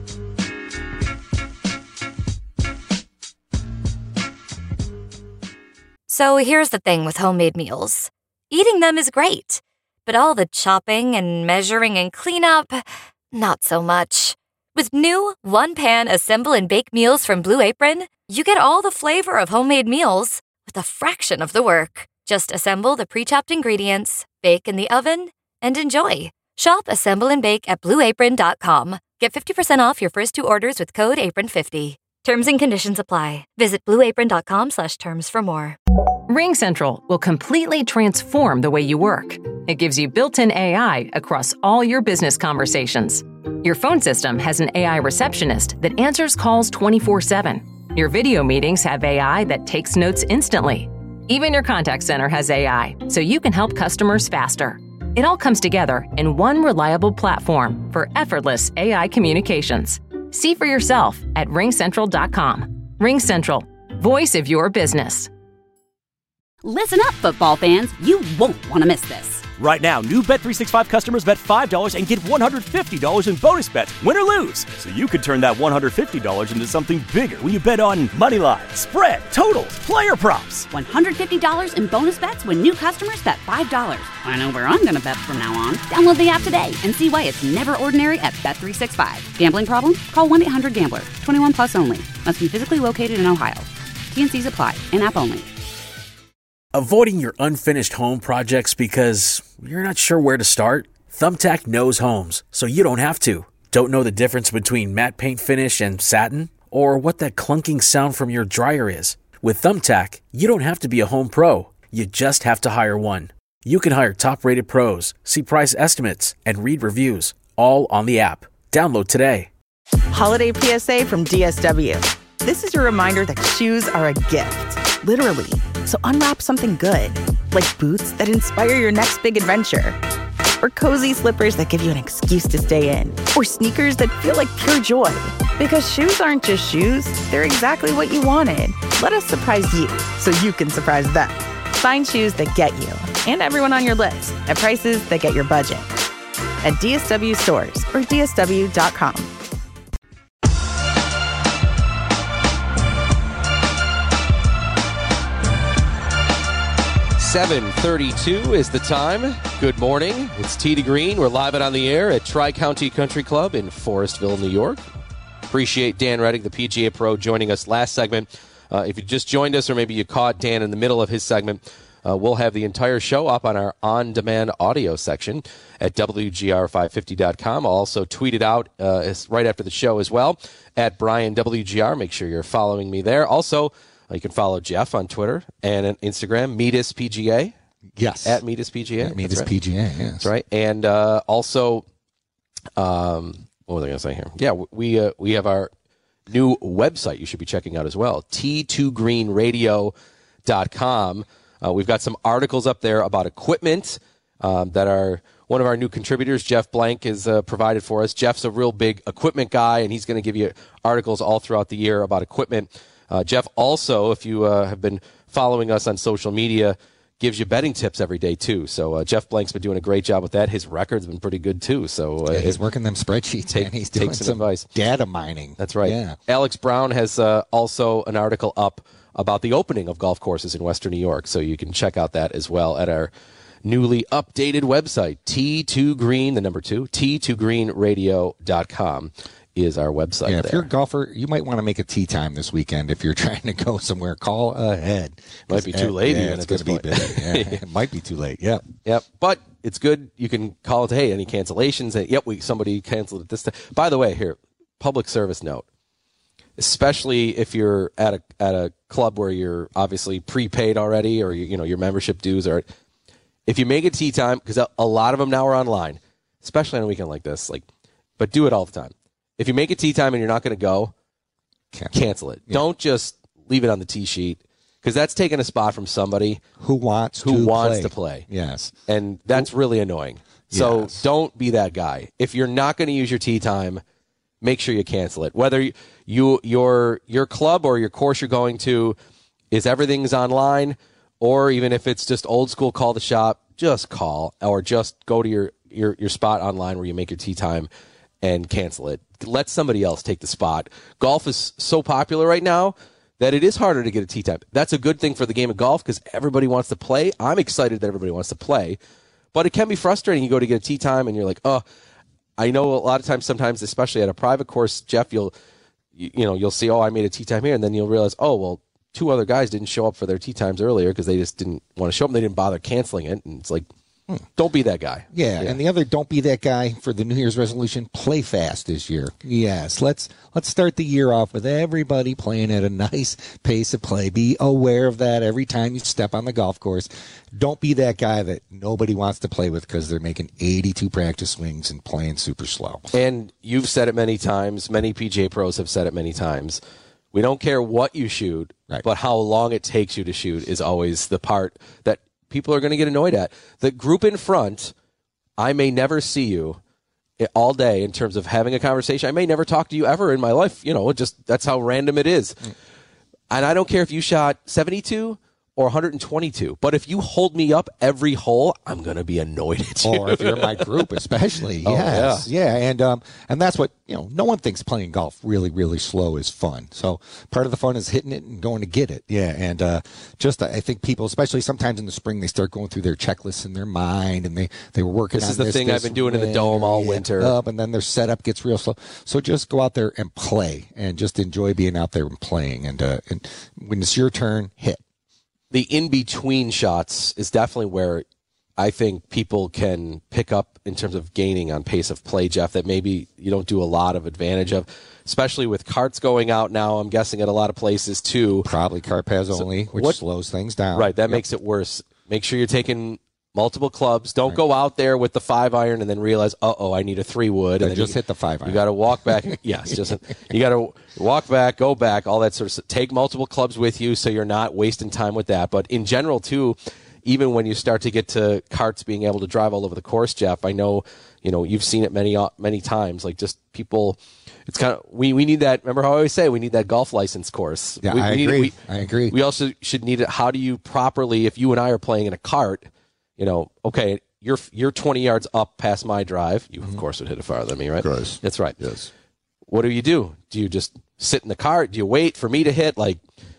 So here's the thing with homemade meals. Eating them is great, but all the chopping and measuring and cleanup, not so much. With new one-pan assemble and bake meals from Blue Apron, you get all the flavor of homemade meals with a fraction of the work. Just assemble the pre-chopped ingredients, bake in the oven, and enjoy. Shop Assemble and Bake at blue apron dot com. Get fifty percent off your first two orders with code apron fifty. Terms and conditions apply. Visit blue apron dot com slash terms for more. RingCentral will completely transform the way you work. It gives you built-in A I across all your business conversations. Your phone system has an A I receptionist that answers calls twenty-four seven. Your video meetings have A I that takes notes instantly. Even your contact center has A I, so you can help customers faster. It all comes together in one reliable platform for effortless A I communications. See for yourself at ring central dot com. RingCentral, voice of your business. Listen up, football fans. You won't want to miss this. Right now, new Bet three sixty-five customers bet five dollars and get one hundred fifty dollars in bonus bets, win or lose. So you could turn that one hundred fifty dollars into something bigger when you bet on money line, spread, totals, player props. one hundred fifty dollars in bonus bets when new customers bet five dollars. I know where I'm going to bet from now on. Download the app today and see why it's never ordinary at Bet three sixty-five. Gambling problem? Call one eight hundred gambler. twenty-one plus only. Must be physically located in Ohio. T N Cs apply. In-app only. Avoiding your unfinished home projects because you're not sure where to start? Thumbtack knows homes, so you don't have to. Don't know the difference between matte paint finish and satin? Or what that clunking sound from your dryer is? With Thumbtack, you don't have to be a home pro. You just have to hire one. You can hire top-rated pros, see price estimates, and read reviews, all on the app. Download today. Holiday P S A from D S W. This is your reminder that shoes are a gift, literally. So unwrap something good, like boots that inspire your next big adventure, or cozy slippers that give you an excuse to stay in, or sneakers that feel like pure joy. Because shoes aren't just shoes, they're exactly what you wanted. Let us surprise you so you can surprise them. Find shoes that get you and everyone on your list at prices that get your budget. At D S W stores or D S W dot com. seven thirty-two is the time. Good morning. It's Tee to Green. We're live and on the air at Tri-County Country Club in Forestville, New York. Appreciate Dan Reddick, the P G A Pro, joining us last segment. Uh, if you just joined us or maybe you caught Dan in the middle of his segment, uh, we'll have the entire show up on our on-demand audio section at W G R five fifty dot com. I'll also tweet it out uh, right after the show as well at Brian W G R. Make sure you're following me there. Also, you can follow Jeff on Twitter and on Instagram, Metis P G A. Yes. At Metis P G A. At Metis P G A, yes. That's right. And uh, also, um, what was I going to say here? Yeah, we uh, we have our new website you should be checking out as well, T two green radio dot com. Uh, we've got some articles up there about equipment um, that are one of our new contributors, Jeff Blank, is uh, provided for us. Jeff's a real big equipment guy, and he's going to give you articles all throughout the year about equipment. Uh, Jeff also, if you uh, have been following us on social media, gives you betting tips every day, too. So uh, Jeff Blank's been doing a great job with that. His record's been pretty good, too. So uh, yeah, he's working them spreadsheets, take, and he's take doing some, some advice. Data mining. That's right. Yeah. Alex Brown has uh, also an article up about the opening of golf courses in Western New York. So you can check out that as well at our newly updated website, T two green, the number two, T two green radio dot com. Is our website. Yeah, if there. you're a golfer, you might want to make a tee time this weekend if you're trying to go somewhere. Call ahead. Might be too late. Yeah, even it's going to be busy. Yeah, it might be too late. Yeah. Yep. But it's good. You can call it, hey, any cancellations? And, yep, we somebody canceled it this time. By the way, here, public service note, especially if you're at a at a club where you're obviously prepaid already or, you, you know, your membership dues are, if you make a tee time, because a, a lot of them now are online, especially on a weekend like this, like, but do it all the time. If you make a tee time and you're not going to go, cancel, cancel it. Yeah. Don't just leave it on the tee sheet because that's taking a spot from somebody who wants who to wants play. to play. Yes, and that's really annoying. So yes. Don't be that guy. If you're not going to use your tee time, make sure you cancel it. Whether you, you your your club or your course you're going to is everything's online, or even if it's just old school, call the shop. Just call or just go to your your your spot online where you make your tee time and cancel it. Let somebody else take the spot. Golf is so popular right now that it is harder to get a tee time. That's a good thing for the game of golf because everybody wants to play. I'm excited that everybody wants to play, but it can be frustrating. You go to get a tee time and you're like, oh, I know a lot of times, sometimes, especially at a private course, Jeff, you'll, you, you know, you'll see, oh, I made a tee time here. And then you'll realize, oh, well, two other guys didn't show up for their tee times earlier because they just didn't want to show up. They didn't bother canceling it. And it's like, Hmm. Don't be that guy. Yeah, yeah, and the other don't be that guy for the New Year's resolution, play fast this year. Yes, let's let's start the year off with everybody playing at a nice pace of play. Be aware of that every time you step on the golf course. Don't be that guy that nobody wants to play with because they're making eighty-two practice swings and playing super slow. And you've said it many times, many P G A pros have said it many times. We don't care what you shoot, right, but how long it takes you to shoot is always the part that people are going to get annoyed at. The group in front, I may never see you all day in terms of having a conversation. I may never talk to you ever in my life. You know, just that's how random it is. Mm. And I don't care if you shot seventy-two or one hundred twenty-two. But if you hold me up every hole, I'm going to be annoyed at you. Or if you're in my group, especially. Yes. Oh, yeah. yeah. And um, and that's what, you know, no one thinks playing golf really, really slow is fun. So part of the fun is hitting it and going to get it. Yeah. And uh, just I think people, especially sometimes in the spring, they start going through their checklists in their mind and they, they were working this on is the this, thing this I've been doing winter, in the dome all yeah, winter. Up, and then their setup gets real slow. So just go out there and play and just enjoy being out there and playing. And, uh, and when it's your turn, hit. The in-between shots is definitely where I think people can pick up in terms of gaining on pace of play, Jeff, that maybe you don't do a lot of advantage of, especially with carts going out now, I'm guessing at a lot of places too. Probably cart paths so only, which what, slows things down. Right, that yep. makes it worse. Make sure you're taking multiple clubs. Don't right. go out there with the five iron and then realize, uh-oh, I need a three wood. And then just you, hit the five iron. You got to walk back. Yes, just you got to walk back, go back, all that sort of stuff. Take multiple clubs with you so you're not wasting time with that. But in general, too, even when you start to get to carts being able to drive all over the course, Jeff, I know, you know, you've seen it many, many times. Like just people, it's kind of, we, we need that. Remember how I always say we need that golf license course. Yeah, we, I we agree. Need, we, I agree. We also should need it. How do you properly, if you and I are playing in a cart, you know, okay, you're you're twenty yards up past my drive. You, of mm-hmm. course, would hit it farther than me, right? Of course. That's right. Yes. What do you do? Do you just sit in the cart? Do you wait for me to hit? Like,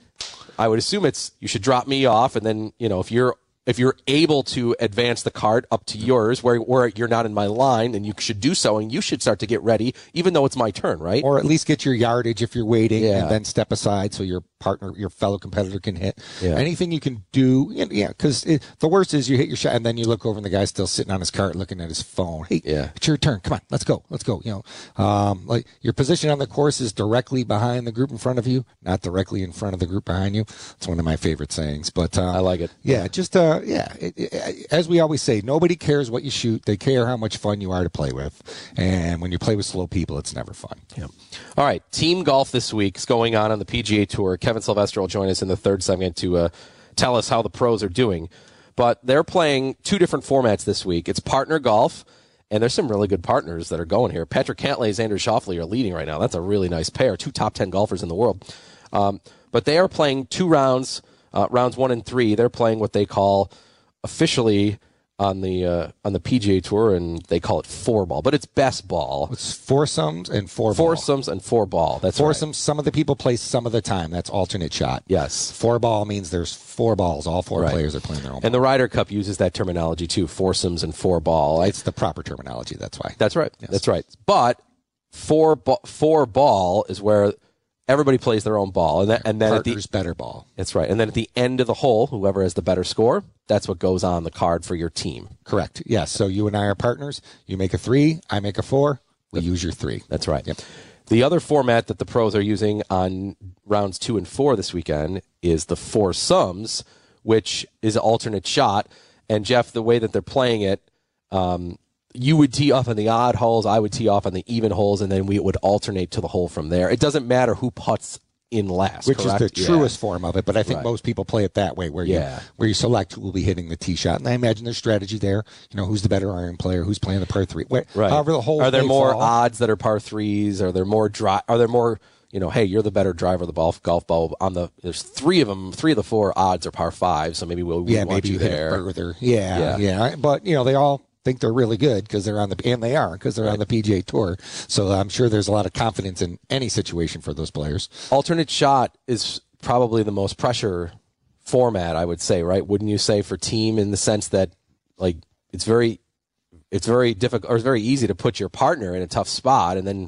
I would assume it's you should drop me off, and then, you know, if you're if you're able to advance the cart up to yours where where you're not in my line, then you should do so, and you should start to get ready, even though it's my turn, right? Or at least get your yardage if you're waiting, yeah. and then step aside so your partner, your fellow competitor can hit. Yeah. Anything you can do, yeah, because the worst is you hit your shot, and then you look over, and the guy's still sitting on his cart looking at his phone. Hey, yeah. it's your turn. Come on, let's go. Let's go. You know, um, like your position on the course is directly behind the group in front of you, not directly in front of the group behind you. It's one of my favorite sayings. But um, I like it. Yeah, just, uh, yeah, it, it, as we always say, nobody cares what you shoot. They care how much fun you are to play with. And when you play with slow people, it's never fun. Yeah. All right. Team golf this week is going on on the P G A Tour. Kevin Sylvester will join us in the third segment to uh, tell us how the pros are doing. But they're playing two different formats this week. It's partner golf, and there's some really good partners that are going here. Patrick Cantlay and Andrew Schauffele are leading right now. That's a really nice pair, two top ten golfers in the world. Um, but they are playing two rounds, uh, rounds one and three. They're playing what they call officially on the uh, on the P G A Tour, and they call it four ball, but it's best ball. It's foursomes and four ball. Foursomes and four ball. That's foursomes. Right. Some of the people play some of the time. That's alternate shot. Yes. Four ball means there's four balls. All four right. players are playing their own. And ball. the Ryder Cup uses that terminology too. Foursomes and four ball. It's the proper terminology. That's why. That's right. Yes. That's right. But four ba- four ball is where everybody plays their own ball, and, that, and then partner's at the better ball. That's right. And then at the end of the hole, whoever has the better score, that's what goes on the card for your team. Correct. Yes. So you and I are partners. You make a three, I make a four. We yep. use your three. That's right. Yep. The other format that the pros are using on rounds two and four this weekend is the four sums, which is an alternate shot. And Jeff, the way that they're playing it, um, you would tee off on the odd holes, I would tee off on the even holes, and then we would alternate to the hole from there. It doesn't matter who putts in last, which correct? is the yeah. truest form of it, but I think right. most people play it that way, where yeah. you where you select who will be hitting the tee shot, and I imagine there's strategy there. You know, who's the better iron player, who's playing the par three. Where, right. However, the whole are there more fall, odds that are par threes? Are there more dri- Are there more? You know, hey, you're the better driver of the golf golf ball. On the there's three of them, three of the four odds are par five, so maybe we'll we yeah, want maybe you you hit there. it further. Yeah, yeah, yeah, but you know, they all think they're really good because they're on the and they are because they're right. on the P G A Tour. So I'm sure there's a lot of confidence in any situation for those players. Alternate shot is probably the most pressure format, I would say, right? Wouldn't you say, for team, in the sense that, like, it's very it's very difficult or it's very easy to put your partner in a tough spot, and then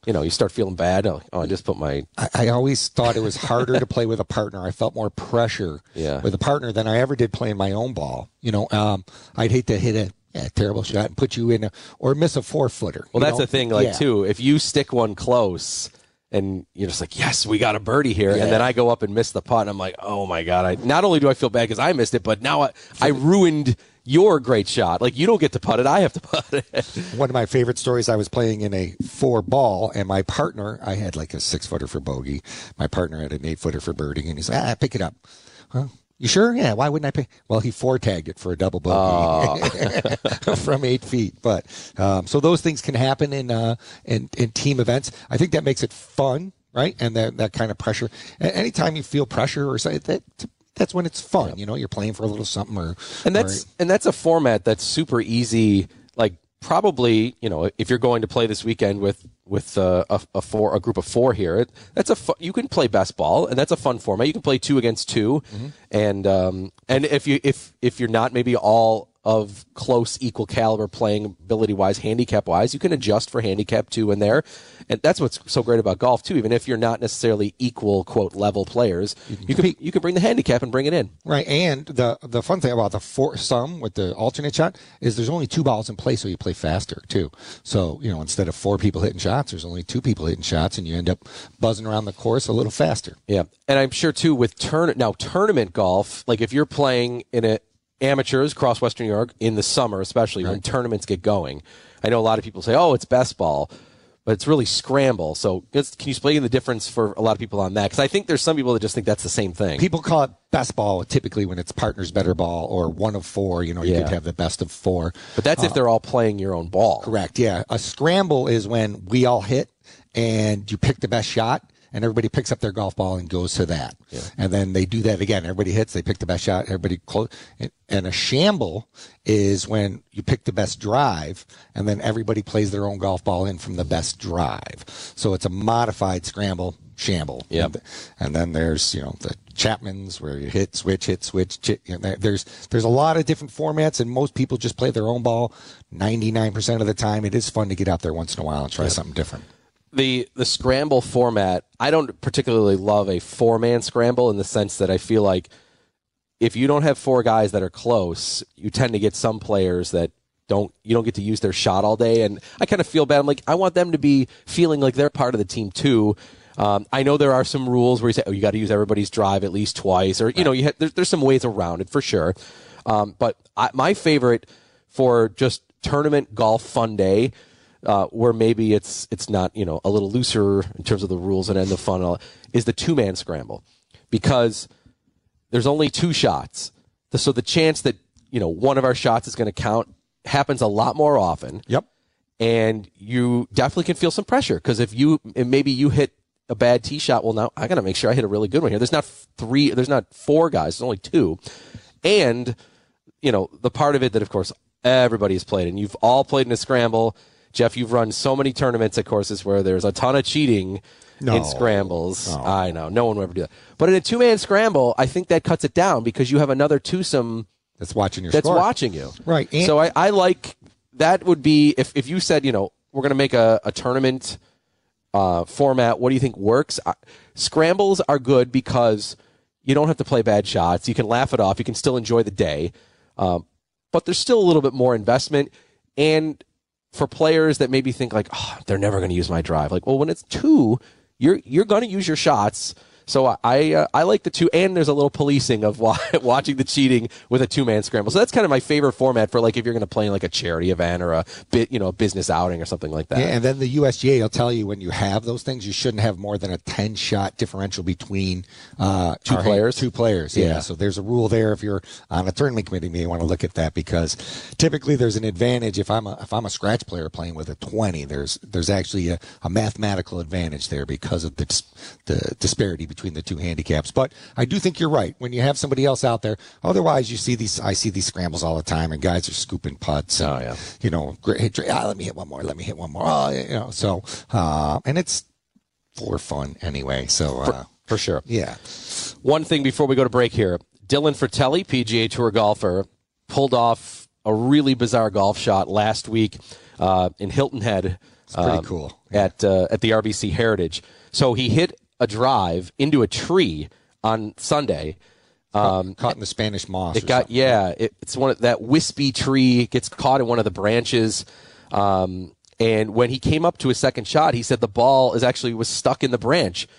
you know, you start feeling bad. Oh, I just put my... I, I always thought it was harder to play with a partner. I felt more pressure yeah. with a partner than I ever did playing my own ball. You know, um, I'd hate to hit a yeah, terrible shot and put you in a, or miss a four-footer. Well, that's know? the thing, like, yeah. too. If you stick one close... and you're just like, yes, we got a birdie here. Yeah. And then I go up and miss the putt, and I'm like, oh, my God. I Not only do I feel bad because I missed it, but now I, I ruined your great shot. Like, you don't get to putt it. I have to putt it. One of my favorite stories, I was playing in a four ball, and my partner, I had like a six-footer for bogey. My partner had an eight-footer for birdie, and he's like, ah, pick it up. Huh? You sure? Yeah, why wouldn't I pick? Well, he four-tagged it for a double bogey oh. from eight feet. But um, so those things can happen in, uh, in in team events. I think that makes it fun, right? And that, that kind of pressure. Anytime you feel pressure or something, that that's when it's fun. You know, you're playing for a little something. or And that's or, and that's a format that's super easy. Like, probably, you know, if you're going to play this weekend with with uh, a, a four a group of four here, it, that's a fu- you can play best ball, and that's a fun format. You can play two against two, mm-hmm. and um, and if you if if you're not maybe all of close equal caliber playing ability wise, handicap wise, you can adjust for handicap two in there, and that's what's so great about golf too. Even if you're not necessarily equal quote level players, you can you can, you can bring the handicap and bring it in. Right, and the the fun thing about the foursome with the alternate shot is there's only two balls in play, so you play faster too. So you know, instead of four people hitting shots, there's only two people hitting shots, and you end up buzzing around the course a little faster. Yeah, and I'm sure too with turn now tournament golf, like if you're playing in a amateurs across Western New York in the summer, especially right. when tournaments get going. I know a lot of people say, oh, it's best ball, but it's really scramble. So can you explain the difference for a lot of people on that? Because I think there's some people that just think that's the same thing. People call it best ball typically when it's partner's better ball or one of four. You know, you yeah. could have the best of four. But that's uh, if they're all playing your own ball. Correct, yeah. A scramble is when we all hit and you pick the best shot. And everybody picks up their golf ball and goes to that. Yeah. And then they do that again. Everybody hits, they pick the best shot, everybody close. And a shamble is when you pick the best drive, and then everybody plays their own golf ball in from the best drive. So it's a modified scramble, shamble. Yep. And, and then there's, you know, the Chapman's where you hit, switch, hit, switch. Chit, you know, there's there's a lot of different formats, and most people just play their own ball ninety-nine percent of the time. It is fun to get out there once in a while and try yep. something different. The the scramble format, I don't particularly love a four-man scramble in the sense that I feel like if you don't have four guys that are close, you tend to get some players that don't you don't get to use their shot all day. And I kind of feel bad. I'm like, I want them to be feeling like they're part of the team too. Um, I know there are some rules where you say, oh, you got to use everybody's drive at least twice. Or, you know, you ha- there, there's some ways around it for sure. Um, but I, my favorite for just tournament golf fun day, Uh, where maybe it's it's not, you know, a little looser in terms of the rules and end the fun, is the two-man scramble. Because there's only two shots. So the chance that, you know, one of our shots is going to count happens a lot more often. Yep. And you definitely can feel some pressure. Because if you, and maybe you hit a bad tee shot, well, now I got to make sure I hit a really good one here. There's not three, there's not four guys, there's only two. And, you know, the part of it that, of course, everybody's played, and you've all played in a scramble. Jeff, you've run so many tournaments at courses where there's a ton of cheating no, in scrambles. No. I know. No one would ever do that. But in a two-man scramble, I think that cuts it down because you have another twosome that's watching your that's score. watching you. Right. And so I, I like that would be if, if you said, you know, we're going to make a, a tournament uh, format, what do you think works? I, scrambles are good because you don't have to play bad shots. You can laugh it off. You can still enjoy the day. Um, but there's still a little bit more investment. And for players that maybe think like, oh, they're never going to use my drive. Like, well, when it's two, you're you're going to use your shots. So I I, uh, I like the two, and there's a little policing of watching the cheating with a two-man scramble. So that's kind of my favorite format for like if you're going to play in like a charity event or a bit, you know, a business outing or something like that. Yeah, and then the U S G A will tell you when you have those things, you shouldn't have more than a ten-shot differential between uh, two players. Two players, yeah. yeah. So there's a rule there. If you're on a tournament committee, you may want to look at that because typically there's an advantage if I'm a if I'm a scratch player playing with a twenty. There's there's actually a, a mathematical advantage there because of the the disparity between between the two handicaps. But I do think you're right. When you have somebody else out there, otherwise you see these, I see these scrambles all the time and guys are scooping putts. And, oh, yeah. You know, great, ah, let me hit one more. Let me hit one more. Oh, you know, so, uh, and it's for fun anyway. So, uh, for, for sure. Yeah. One thing before we go to break here, Dylan Fratelli, P G A Tour golfer, pulled off a really bizarre golf shot last week uh, in Hilton Head It's pretty um, cool. At, uh, at the R B C Heritage. So he hit a drive into a tree on Sunday. Um, caught in the Spanish moss. It got, something. yeah, it, it's one of that wispy tree, gets caught in one of the branches. Um, and when he came up to his second shot, he said the ball is actually was stuck in the branch.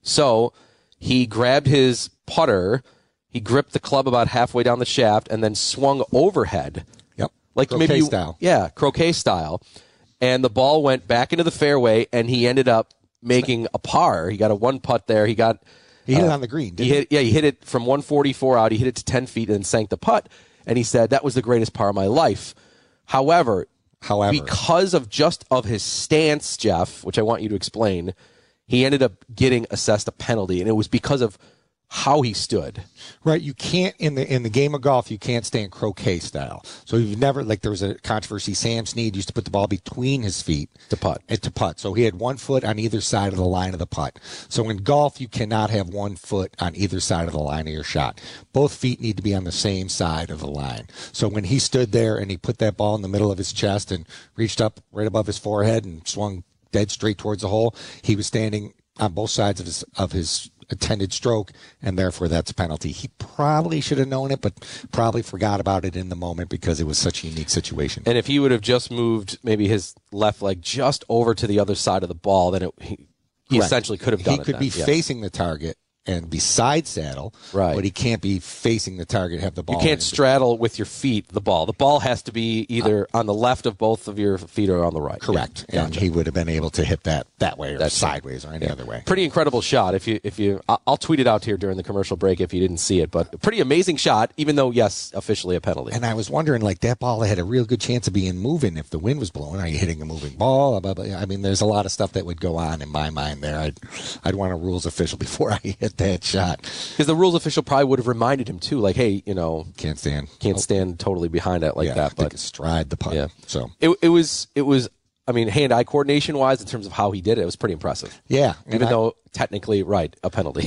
So he grabbed his putter, he gripped the club about halfway down the shaft, and then swung overhead. Yep. Like croquet maybe you, style. Yeah, croquet style. And the ball went back into the fairway, and he ended up making a par. He got a one putt there. He got He hit uh, it on the green, didn't he? Hit, yeah, he hit it from one forty-four out. He hit it to ten feet and then sank the putt. And he said, that was the greatest par of my life. However, However, because of just of his stance, Jeff, which I want you to explain, he ended up getting assessed a penalty, and it was because of how he stood. Right, you can't in the in the game of golf. You can't stand croquet style. So you've never like there was a controversy. Sam Snead used to put the ball between his feet to putt. And to putt. So he had one foot on either side of the line of the putt. So in golf, you cannot have one foot on either side of the line of your shot. Both feet need to be on the same side of the line. So when he stood there and he put that ball in the middle of his chest and reached up right above his forehead and swung dead straight towards the hole, he was standing on both sides of his of his attended stroke, and therefore that's a penalty. He probably should have known it, but probably forgot about it in the moment because it was such a unique situation. And if he would have just moved maybe his left leg just over to the other side of the ball, then it, he, he essentially could have done he it. He could then. be yeah. facing the target and be side saddle, right. but he can't be facing the target, have the ball. You can't straddle with your feet the ball. The ball has to be either on the left of both of your feet or on the right. Correct. Yeah. And Gotcha. he would have been able to hit that that way or That's sideways it. or any yeah. other way. Pretty incredible shot. If you, if you, I'll tweet it out here during the commercial break if you didn't see it. But pretty amazing shot, even though yes, officially a penalty. And I was wondering, like that ball had a real good chance of being moving if the wind was blowing. Are you hitting a moving ball? Blah, blah, blah. I mean, there's a lot of stuff that would go on in my mind there. I'd I'd want a rules official before I hit that shot. Because the rules official probably would have reminded him too, like, hey, you know, can't stand, can't stand totally behind it like yeah, that. But But stride the putt. yeah, so it it was it was. I mean, hand-eye coordination wise, in terms of how he did it, it was pretty impressive. Yeah, even I, though technically, right, a penalty.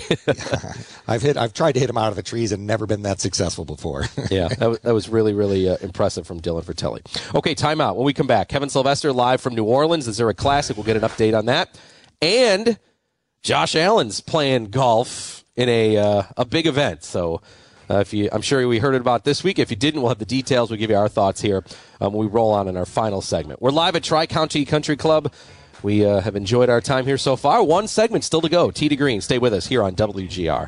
I've hit, I've tried to hit him out of the trees and never been that successful before. yeah, that was, that was really, really uh, impressive from Dylan Fratelli. Okay, timeout. When we come back, Kevin Sylvester live from New Orleans, the Zurich Classic. We'll get an update on that, and Josh Allen's playing golf in a uh, a big event. So uh, if you, I'm sure we heard it about this week. If you didn't, we'll have the details. We'll give you our thoughts here um, when we roll on in our final segment. We're live at Tri-County Country Club. We uh, have enjoyed our time here so far. One segment still to go. Tee to Green. Stay with us here on W G R.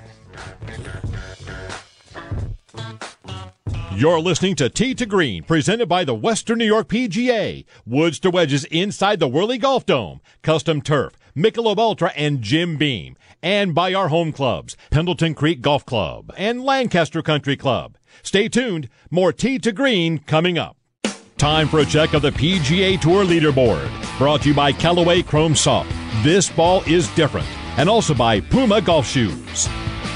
You're listening to Tee to Green, presented by the Western New York P G A. Woods to wedges inside the Whirly Golf Dome. Custom turf, Michelob Ultra, and Jim Beam. And by our home clubs, Pendleton Creek Golf Club and Lancaster Country Club. Stay tuned. More Tee to Green coming up. Time for a check of the P G A Tour leaderboard. Brought to you by Callaway Chrome Soft. This ball is different. And also by Puma Golf Shoes.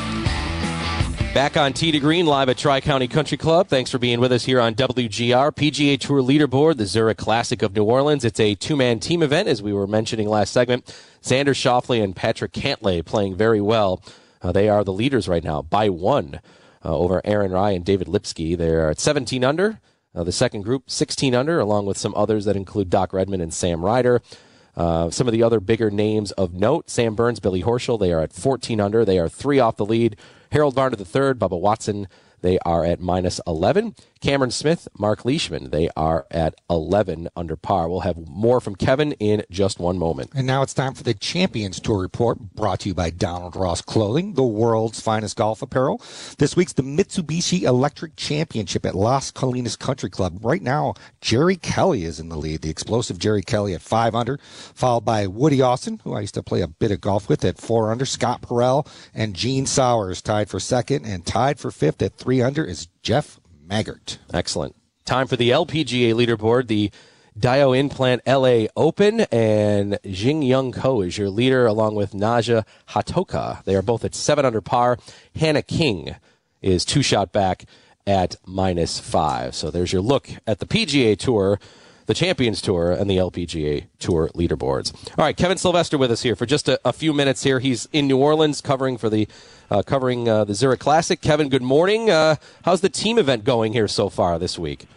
Back on Tee to Green, live at Tri-County Country Club. Thanks for being with us here on W G R. P G A Tour Leaderboard, the Zurich Classic of New Orleans. It's a two-man team event, as we were mentioning last segment. Xander Schauffele and Patrick Cantlay playing very well. Uh, they are the leaders right now by one uh, over Aaron Rai and David Lipsky. They're at seventeen under. Uh, the second group, sixteen under, along with some others that include Doc Redman and Sam Ryder. Uh, some of the other bigger names of note, Sam Burns, Billy Horschel, they are at fourteen under. They are three off the lead. Harold Varner the third, Bubba Watson, they are at minus eleven. Cameron Smith, Mark Leishman, they are at eleven under par. We'll have more from Kevin in just one moment. And now it's time for the Champions Tour Report, brought to you by Donald Ross Clothing, the world's finest golf apparel. This week's the Mitsubishi Electric Championship at Las Colinas Country Club. Right now, Jerry Kelly is in the lead, the explosive Jerry Kelly at five under, followed by Woody Austin, who I used to play a bit of golf with, at four under. Scott Perrell and Gene Sowers tied for second, and tied for fifth at three under is Jeff Maggart. Excellent. Time for the L P G A leaderboard, the Dio Implant L A Open, and Jing Young Ko is your leader, along with Naja Hatoka. They are both at seven under par. Hannah King is two shot back at minus five. So there's your look at the P G A Tour, the Champions Tour, and the L P G A Tour leaderboards. All right, Kevin Sylvester with us here for just a, a few minutes here. He's in New Orleans covering for the uh, covering uh, the Zurich Classic. Kevin, good morning. Uh, how's the team event going here so far this week?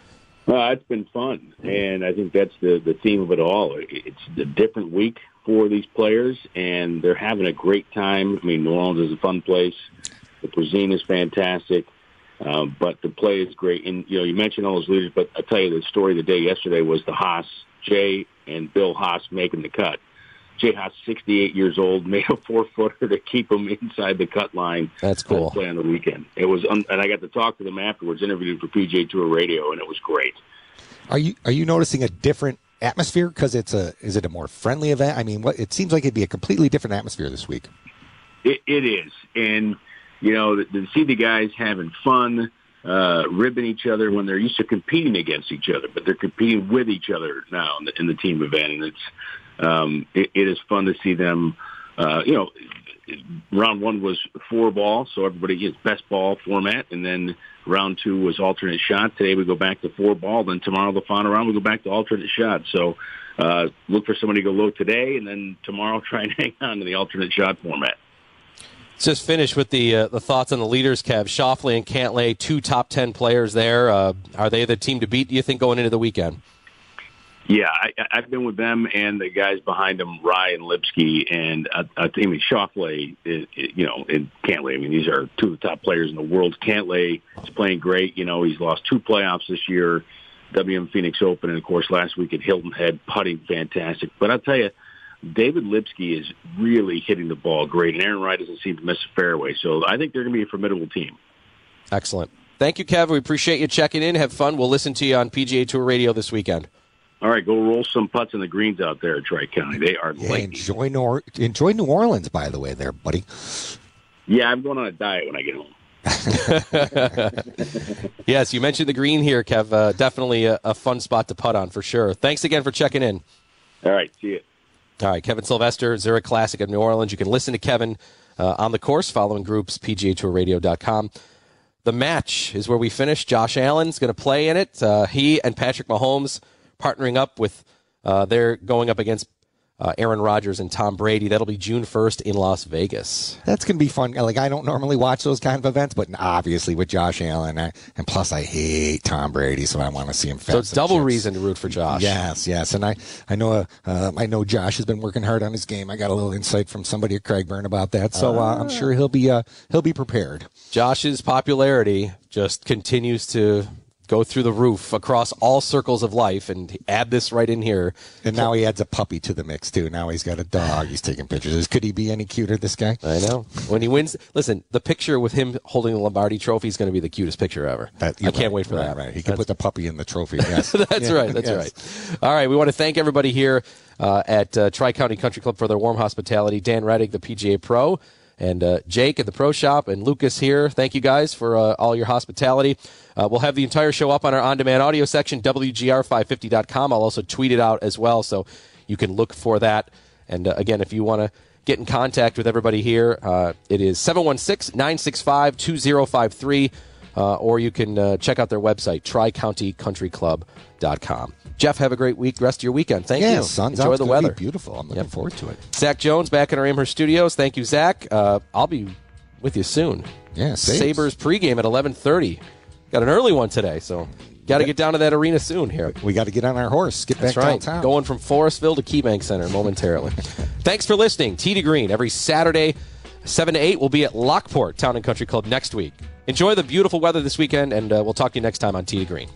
Uh, it's been fun, and I think that's the, the theme of it all. It's a different week for these players, and they're having a great time. I mean, New Orleans is a fun place. The cuisine is fantastic, um, but the play is great. And, you know, you mentioned all those leaders, but I'll tell you the story of the day yesterday was the Haas, Jay and Bill Haas making the cut. Jay Haas, sixty-eight years old, made a four-footer to keep him inside the cut line. That's cool. Play on the weekend. It was, un- and I got to talk to them afterwards, interviewed for P G A Tour Radio, and it was great. Are you are you noticing a different atmosphere because it's a is it a more friendly event? I mean, what it seems like it'd be a completely different atmosphere this week. It, it is, and you know, to, to see the guys having fun, uh, ribbing each other when they're used to competing against each other, but they're competing with each other now in the, in the team event, and it's. Um, it, it is fun to see them, uh, you know, round one was four ball, so everybody gets best ball format, and then round two was alternate shot. Today we go back to four ball, then tomorrow the final round we go back to alternate shot. So uh, look for somebody to go low today, and then tomorrow try and hang on to the alternate shot format. Let's just finish with the uh, the thoughts on the leaders, Kev. Schauffele and Cantlay, two top ten players there. Uh, are they the team to beat, do you think, going into the weekend? Yeah, I, I've been with them and the guys behind them, Rye and Lipsky, and uh, I mean Schauffele, is, you know, and Cantlay. I mean, these are two of the top players in the world. Cantlay is playing great. You know, he's lost two playoffs this year, W M Phoenix Open, and of course last week at Hilton Head, putting fantastic. But I'll tell you, David Lipsky is really hitting the ball great, and Aaron Rye doesn't seem to miss a fairway. So I think they're going to be a formidable team. Excellent. Thank you, Kev. We appreciate you checking in. Have fun. We'll listen to you on P G A Tour Radio this weekend. All right, go roll some putts in the greens out there at Tri-County. They are yeah, late. Enjoy, Nor- enjoy New Orleans, by the way, there, buddy. Yeah, I'm going on a diet when I get home. Yes, you mentioned the green here, Kev. Uh, definitely a, a fun spot to putt on for sure. Thanks again for checking in. All right, see you. All right, Kevin Sylvester, Zurich Classic of New Orleans. You can listen to Kevin uh, on the course following groups, P G A Tour Radio dot com. The match is where we finish. Josh Allen's going to play in it. Uh, he and Patrick Mahomes partnering up with, uh, they're going up against uh, Aaron Rodgers and Tom Brady. That'll be June first in Las Vegas. That's going to be fun. Like, I don't normally watch those kind of events, but obviously with Josh Allen, I, and plus I hate Tom Brady, so I want to see him. So it's double chips. Reason to root for Josh. Yes, yes. And I, I know, uh, uh, I know Josh has been working hard on his game. I got a little insight from somebody at Craigburn about that, so uh, I'm sure he'll be, uh, he'll be prepared. Josh's popularity just continues to go through the roof across all circles of life, and add this right in here. And now he adds a puppy to the mix, too. Now he's got a dog. He's taking pictures. Could he be any cuter, this guy? I know. When he wins, listen, the picture with him holding the Lombardi trophy is going to be the cutest picture ever. That, I can't right, wait for right, that. Right. He can put the puppy in the trophy, yes. That's yeah. right. That's yes. right. All right. We want to thank everybody here uh, at uh, Tri-County Country Club for their warm hospitality. Dan Reddick, the P G A Pro, and uh, Jake at the Pro Shop, and Lucas here. Thank you guys for uh, all your hospitality. Uh, we'll have the entire show up on our on-demand audio section, W G R five fifty dot com. I'll also tweet it out as well, so you can look for that. And uh, again, if you want to get in contact with everybody here, uh, it is seven one six, nine six five, two zero five three, uh, or you can uh, check out their website, tri county country club dot com. Jeff, have a great week, rest of your weekend. Thank yeah, you. Sun's Enjoy out. the It's weather. Be beautiful. I'm looking yep. forward to it. Zach Jones back in our Amherst studios. Thank you, Zach. Uh, I'll be with you soon. Yeah, Sabres, Sabres pregame at eleven thirty. Got an early one today, so got to get down to that arena soon here. We got to get on our horse, get That's back right. downtown. Going from Forestville to KeyBank Center momentarily. Thanks for listening. Tee to Green every Saturday, seven to eight. We'll be at Lockport Town and Country Club next week. Enjoy the beautiful weather this weekend, and uh, we'll talk to you next time on Tee to Green.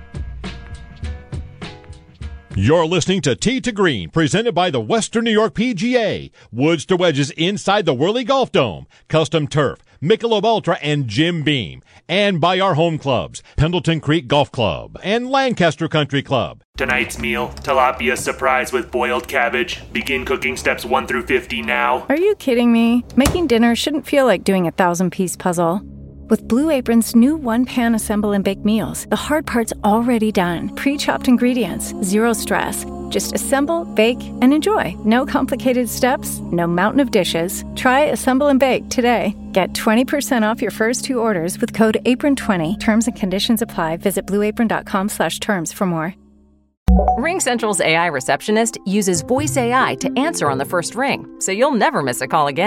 You're listening to Tee to Green, presented by the Western New York P G A. Woods to wedges inside the Whirly Golf Dome. Custom turf, Michelob Ultra, and Jim Beam. And by our home clubs, Pendleton Creek Golf Club and Lancaster Country Club. Tonight's meal, tilapia surprise with boiled cabbage. Begin cooking steps one through fifty now. Are you kidding me? Making dinner shouldn't feel like doing a thousand-piece puzzle. With Blue Apron's new one-pan assemble and bake meals, the hard part's already done. Pre-chopped ingredients, zero stress. Just assemble, bake, and enjoy. No complicated steps, no mountain of dishes. Try Assemble and Bake today. Get twenty percent off your first two orders with code apron twenty. Terms and conditions apply. Visit blueapron.com slash terms for more. RingCentral's A I receptionist uses voice A I to answer on the first ring, so you'll never miss a call again.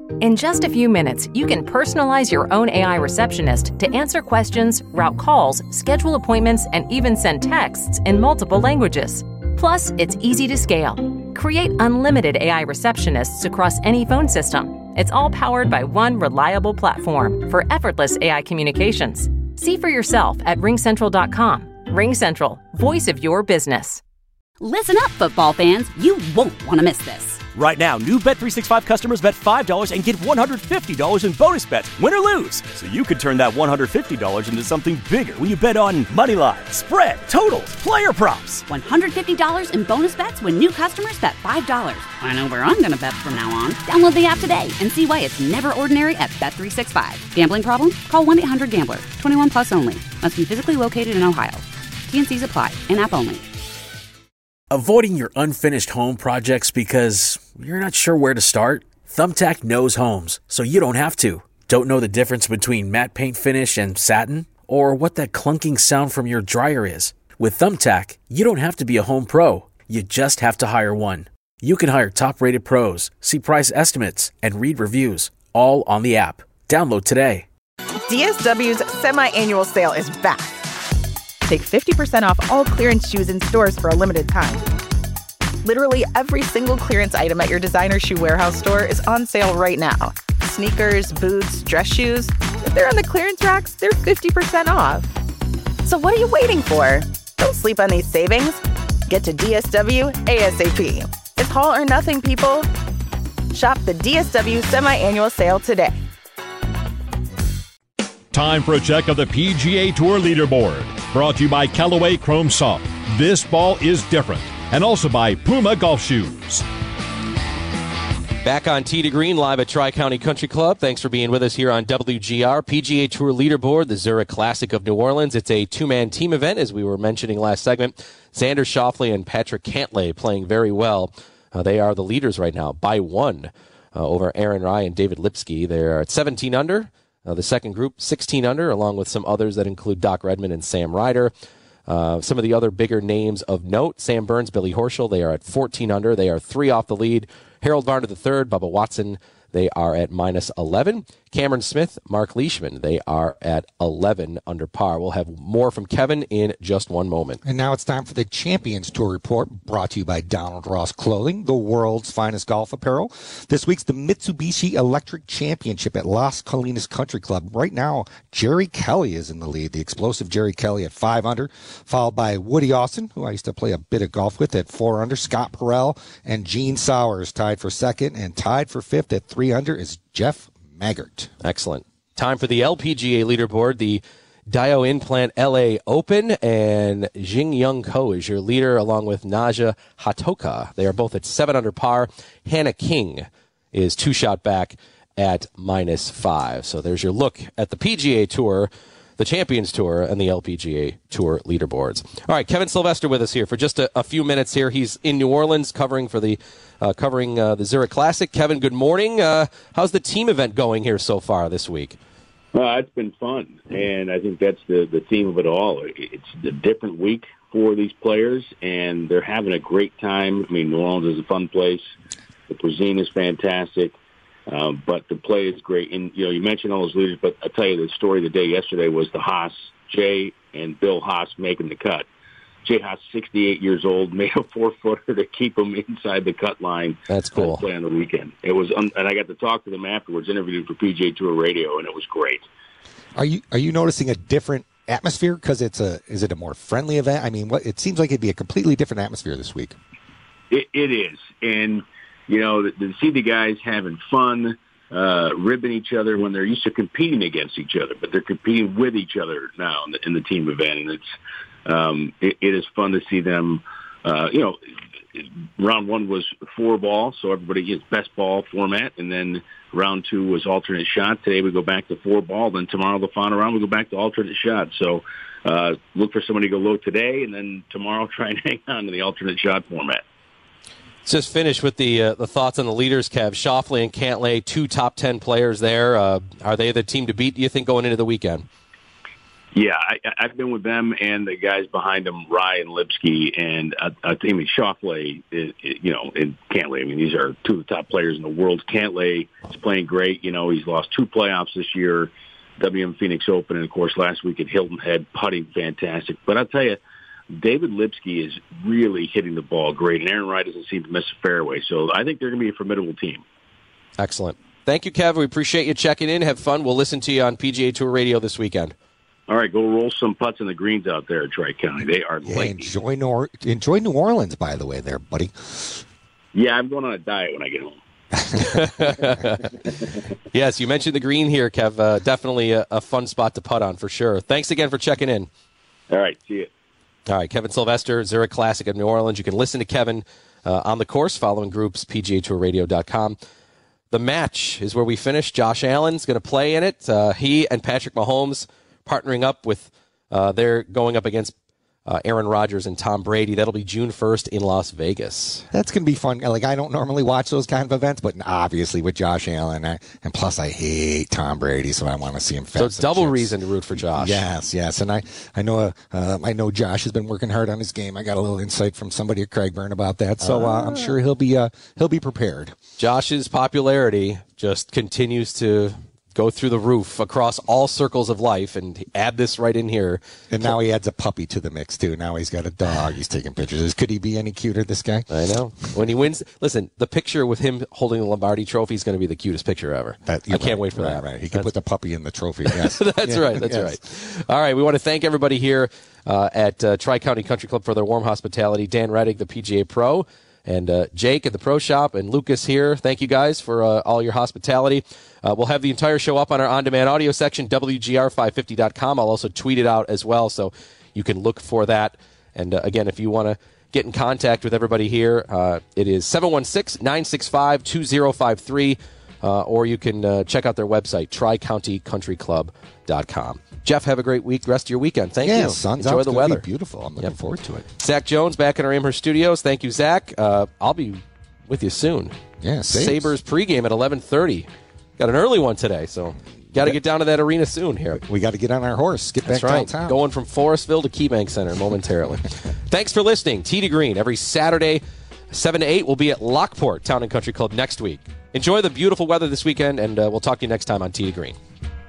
In just a few minutes, you can personalize your own A I receptionist to answer questions, route calls, schedule appointments, and even send texts in multiple languages. Plus, it's easy to scale. Create unlimited A I receptionists across any phone system. It's all powered by one reliable platform for effortless A I communications. See for yourself at ring central dot com. RingCentral, voice of your business. Listen up, football fans. You won't want to miss this. Right now, new Bet three sixty-five customers bet five dollars and get one hundred fifty dollars in bonus bets, win or lose. So you could turn that one hundred fifty dollars into something bigger when you bet on money line, spread, totals, player props. one hundred fifty dollars in bonus bets when new customers bet five dollars. I know where I'm going to bet from now on. Download the app today and see why it's never ordinary at Bet three sixty-five. Gambling problem? Call one eight hundred gambler. twenty-one plus only. Must be physically located in Ohio. T N Cs apply. In-app only. Avoiding your unfinished home projects because you're not sure where to start? Thumbtack knows homes, so you don't have to. Don't know the difference between matte paint finish and satin? Or what that clunking sound from your dryer is? With Thumbtack, you don't have to be a home pro. You just have to hire one. You can hire top-rated pros, see price estimates, and read reviews, all on the app. Download today. D S W's semi-annual sale is back. Take fifty percent off all clearance shoes in stores for a limited time. Literally every single clearance item at your designer shoe warehouse store is on sale right now. Sneakers, boots, dress shoes. If they're on the clearance racks, they're fifty percent off. So what are you waiting for? Don't sleep on these savings. Get to D S W ASAP. It's haul or nothing, people. Shop the D S W semi-annual sale today. Time for a check of the P G A Tour leaderboard. Brought to you by Callaway Chrome Soft. This ball is different. And also by Puma Golf Shoes. Back on Tee to Green, live at Tri-County Country Club. Thanks for being with us here on W G R. P G A Tour leaderboard, the Zurich Classic of New Orleans. It's a two-man team event, as we were mentioning last segment. Xander Schauffele and Patrick Cantlay playing very well. Uh, they are the leaders right now by one uh, over Aaron Rai and David Lipsky. They're at seventeen under. Uh, the second group, sixteen under, along with some others that include Doc Redman and Sam Ryder. Uh, some of the other bigger names of note, Sam Burns, Billy Horschel, they are at fourteen under. They are three off the lead. Harold Varner the third, Bubba Watson, they are at minus eleven. Cameron Smith, Mark Leishman, they are at eleven under par. We'll have more from Kevin in just one moment. And now it's time for the Champions Tour Report, brought to you by Donald Ross Clothing, the world's finest golf apparel. This week's the Mitsubishi Electric Championship at Las Colinas Country Club. Right now, Jerry Kelly is in the lead, the explosive Jerry Kelly at five under, followed by Woody Austin, who I used to play a bit of golf with, at four under. Scott Perrell and Gene Sowers tied for second, and tied for fifth at three under is Jeff Maggart. Excellent. Time for the L P G A leaderboard, the Dio Implant L A Open, and Jing Young Ko is your leader, along with Naja Hatoka. They are both at seven under par. Hannah King is two shot back at minus five. So there's your look at the P G A Tour, the Champions Tour, and the L P G A Tour leaderboards. All right, Kevin Sylvester with us here for just a, a few minutes here. He's in New Orleans covering for the uh, covering uh, the Zurich Classic. Kevin, good morning. Uh, how's the team event going here so far this week? Uh, it's been fun, and I think that's the, the theme of it all. It's a different week for these players, and they're having a great time. I mean, New Orleans is a fun place. The cuisine is fantastic. Um, but the play is great. And, you know, you mentioned all those leaders, but I'll tell you the story of the day yesterday was the Haas, Jay and Bill Haas making the cut. Jay Haas, sixty-eight years old, made a four-footer to keep him inside the cut line. That's cool. Play on the weekend. It was, un- and I got to talk to them afterwards, interviewed for P G A Tour Radio, and it was great. Are you are you noticing a different atmosphere because it's a is it a more friendly event? I mean, what it seems like it'd be a completely different atmosphere this week. It, it is, and you know, to see the guys having fun, uh, ribbing each other when they're used to competing against each other, but they're competing with each other now in the, in the team event, and it's um, it, it is fun to see them. Uh, you know, round one was four ball, so everybody gets best ball format, and then round two was alternate shot. Today we go back to four ball, then tomorrow the final round we go back to alternate shot. So uh, look for somebody to go low today, and then tomorrow try and hang on to the alternate shot format. Let's just finish with the uh, the thoughts on the leaders, Kev. Schauffele and Cantlay, two top ten players there. Uh, are they the team to beat, do you think, going into the weekend? Yeah, I, I've been with them and the guys behind them, Rye and Lipsky, and uh, I mean Schauffele, is, you know, and Cantlay. I mean, these are two of the top players in the world. Cantlay is playing great. You know, he's lost two playoffs this year, W M Phoenix Open, and of course last week at Hilton Head, putting fantastic. But I'll tell you, David Lipsky is really hitting the ball great, and Aaron Wright doesn't seem to miss a fairway. So I think they're going to be a formidable team. Excellent. Thank you, Kev. We appreciate you checking in. Have fun. We'll listen to you on P G A Tour Radio this weekend. All right, go roll some putts in the greens out there at Tri-County. They are yeah, late. Enjoy, Nor- enjoy New Orleans, by the way, there, buddy. Yeah, I'm going on a diet when I get home. Yes, you mentioned the green here, Kev. Uh, definitely a, a fun spot to putt on for sure. Thanks again for checking in. All right, see you. All right, Kevin Sylvester, Zurich Classic of New Orleans. You can listen to Kevin uh, on the course following groups, P G A Tour Radio dot com. The match is where we finish. Josh Allen's going to play in it. Uh, he and Patrick Mahomes partnering up with, uh, they're going up against uh, Aaron Rodgers and Tom Brady. That'll be June first in Las Vegas. That's going to be fun. Like, I don't normally watch those kind of events, but obviously with Josh Allen, I, and plus I hate Tom Brady, so I want to see him. So it's double chips. Reason to root for Josh. Yes, yes, and I, I know, uh, uh, I know Josh has been working hard on his game. I got a little insight from somebody at Craigburn about that, so uh, I'm sure he'll be, uh, he'll be prepared. Josh's popularity just continues to go through the roof across all circles of life, and add this right in here. And now he adds a puppy to the mix, too. Now he's got a dog. He's taking pictures. Could he be any cuter, this guy? I know. When he wins, listen, the picture with him holding the Lombardi trophy is going to be the cutest picture ever. That, I can't right, wait for right, that. Right. He can put the puppy in the trophy, yes. That's yeah, right. That's yes. right. All right. We want to thank everybody here uh, at uh, Tri-County Country Club for their warm hospitality. Dan Reddick, the P G A Pro, and uh, Jake at the Pro Shop, and Lucas here. Thank you guys for uh, all your hospitality. Uh, we'll have the entire show up on our on-demand audio section, W G R five fifty dot com. I'll also tweet it out as well, so you can look for that. And uh, again, if you want to get in contact with everybody here, uh, it is seven one six, nine six five, two zero five three, uh, or you can uh, check out their website, tri county country club dot com. Jeff, have a great week, rest of your weekend. Thank yeah, you. Sun's Enjoy out. the weather. Be beautiful. I'm looking yep. forward to it. Zach Jones back in our Amherst studios. Thank you, Zach. Uh, I'll be with you soon. Yeah, Sabres, Sabres pregame at eleven thirty. Got an early one today, so got to get down to that arena soon here. We got to get on our horse, get That's back right. downtown. Going from Forestville to KeyBank Center momentarily. Thanks for listening. Tee to Green every Saturday, seven to eight. We'll be at Lockport Town and Country Club next week. Enjoy the beautiful weather this weekend, and uh, we'll talk to you next time on Tee to Green.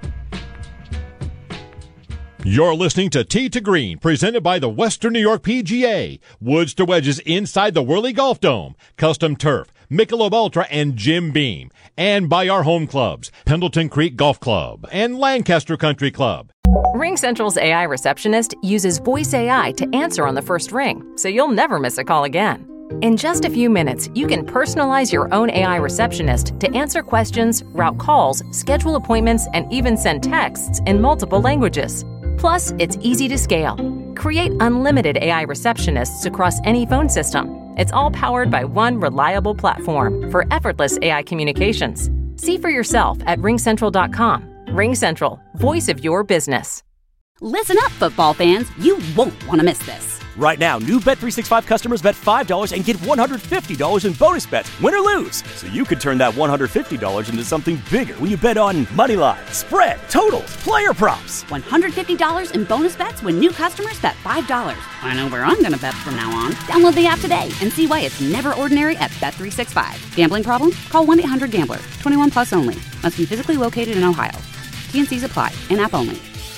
You're listening to Tee to Green, presented by the Western New York P G A. Woods to wedges inside the Whirly Golf Dome. Custom turf, Michelob Ultra, and Jim Beam. And by our home clubs, Pendleton Creek Golf Club and Lancaster Country Club. RingCentral's A I receptionist uses voice A I to answer on the first ring, so you'll never miss a call again. In just a few minutes, you can personalize your own A I receptionist to answer questions, route calls, schedule appointments, and even send texts in multiple languages. Plus, it's easy to scale. Create unlimited A I receptionists across any phone system. It's all powered by one reliable platform for effortless A I communications. See for yourself at ring central dot com. RingCentral, voice of your business. Listen up, football fans. You won't want to miss this. Right now, new Bet three sixty-five customers bet five dollars and get one hundred fifty dollars in bonus bets, win or lose. So you could turn that one hundred fifty dollars into something bigger when you bet on money line, spread, totals, player props. one hundred fifty dollars in bonus bets when new customers bet five dollars. I know where I'm going to bet from now on. Download the app today and see why it's never ordinary at Bet three sixty-five. Gambling problem? Call one eight hundred gambler. twenty-one plus only. Must be physically located in Ohio. T N Cs apply. In-app only.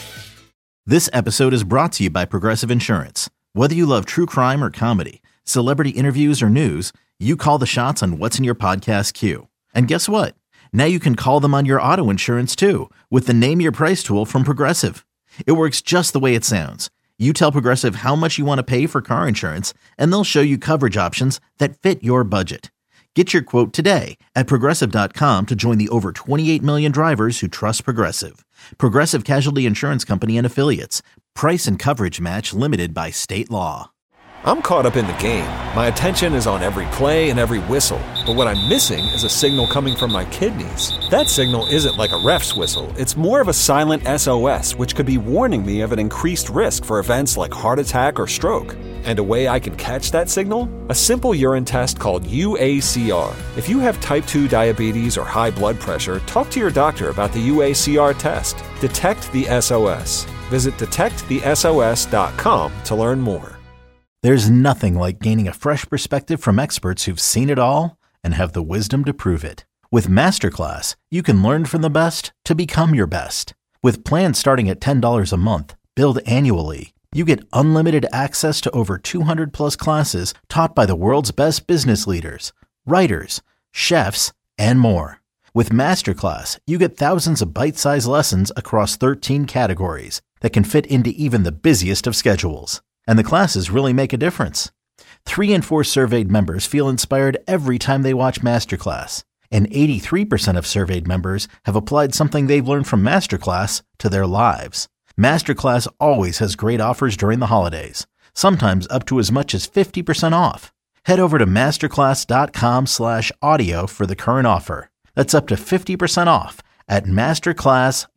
This episode is brought to you by Progressive Insurance. Whether you love true crime or comedy, celebrity interviews or news, you call the shots on what's in your podcast queue. And guess what? Now you can call them on your auto insurance too with the Name Your Price tool from Progressive. It works just the way it sounds. You tell Progressive how much you want to pay for car insurance, and they'll show you coverage options that fit your budget. Get your quote today at Progressive dot com to join the over twenty-eight million drivers who trust Progressive. Progressive Casualty Insurance Company and Affiliates. Price and coverage match limited by state law. I'm caught up in the game. My attention is on every play and every whistle. But what I'm missing is a signal coming from my kidneys. That signal isn't like a ref's whistle. It's more of a silent S O S, which could be warning me of an increased risk for events like heart attack or stroke. And a way I can catch that signal? A simple urine test called U A C R. If you have type two diabetes or high blood pressure, talk to your doctor about the U A C R test. Detect the S O S. Visit detect the S O S dot com to learn more. There's nothing like gaining a fresh perspective from experts who've seen it all and have the wisdom to prove it. With Masterclass, you can learn from the best to become your best. With plans starting at ten dollars a month, billed annually, you get unlimited access to over two hundred plus classes taught by the world's best business leaders, writers, chefs, and more. With Masterclass, you get thousands of bite-sized lessons across thirteen categories that can fit into even the busiest of schedules. And the classes really make a difference. Three in four surveyed members feel inspired every time they watch Masterclass. And eighty-three percent of surveyed members have applied something they've learned from Masterclass to their lives. Masterclass always has great offers during the holidays, sometimes up to as much as fifty percent off. Head over to masterclass.com slash audio for the current offer. That's up to fifty percent off at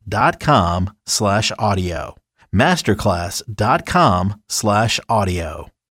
masterclass.com slash audio. masterclass.com slash audio.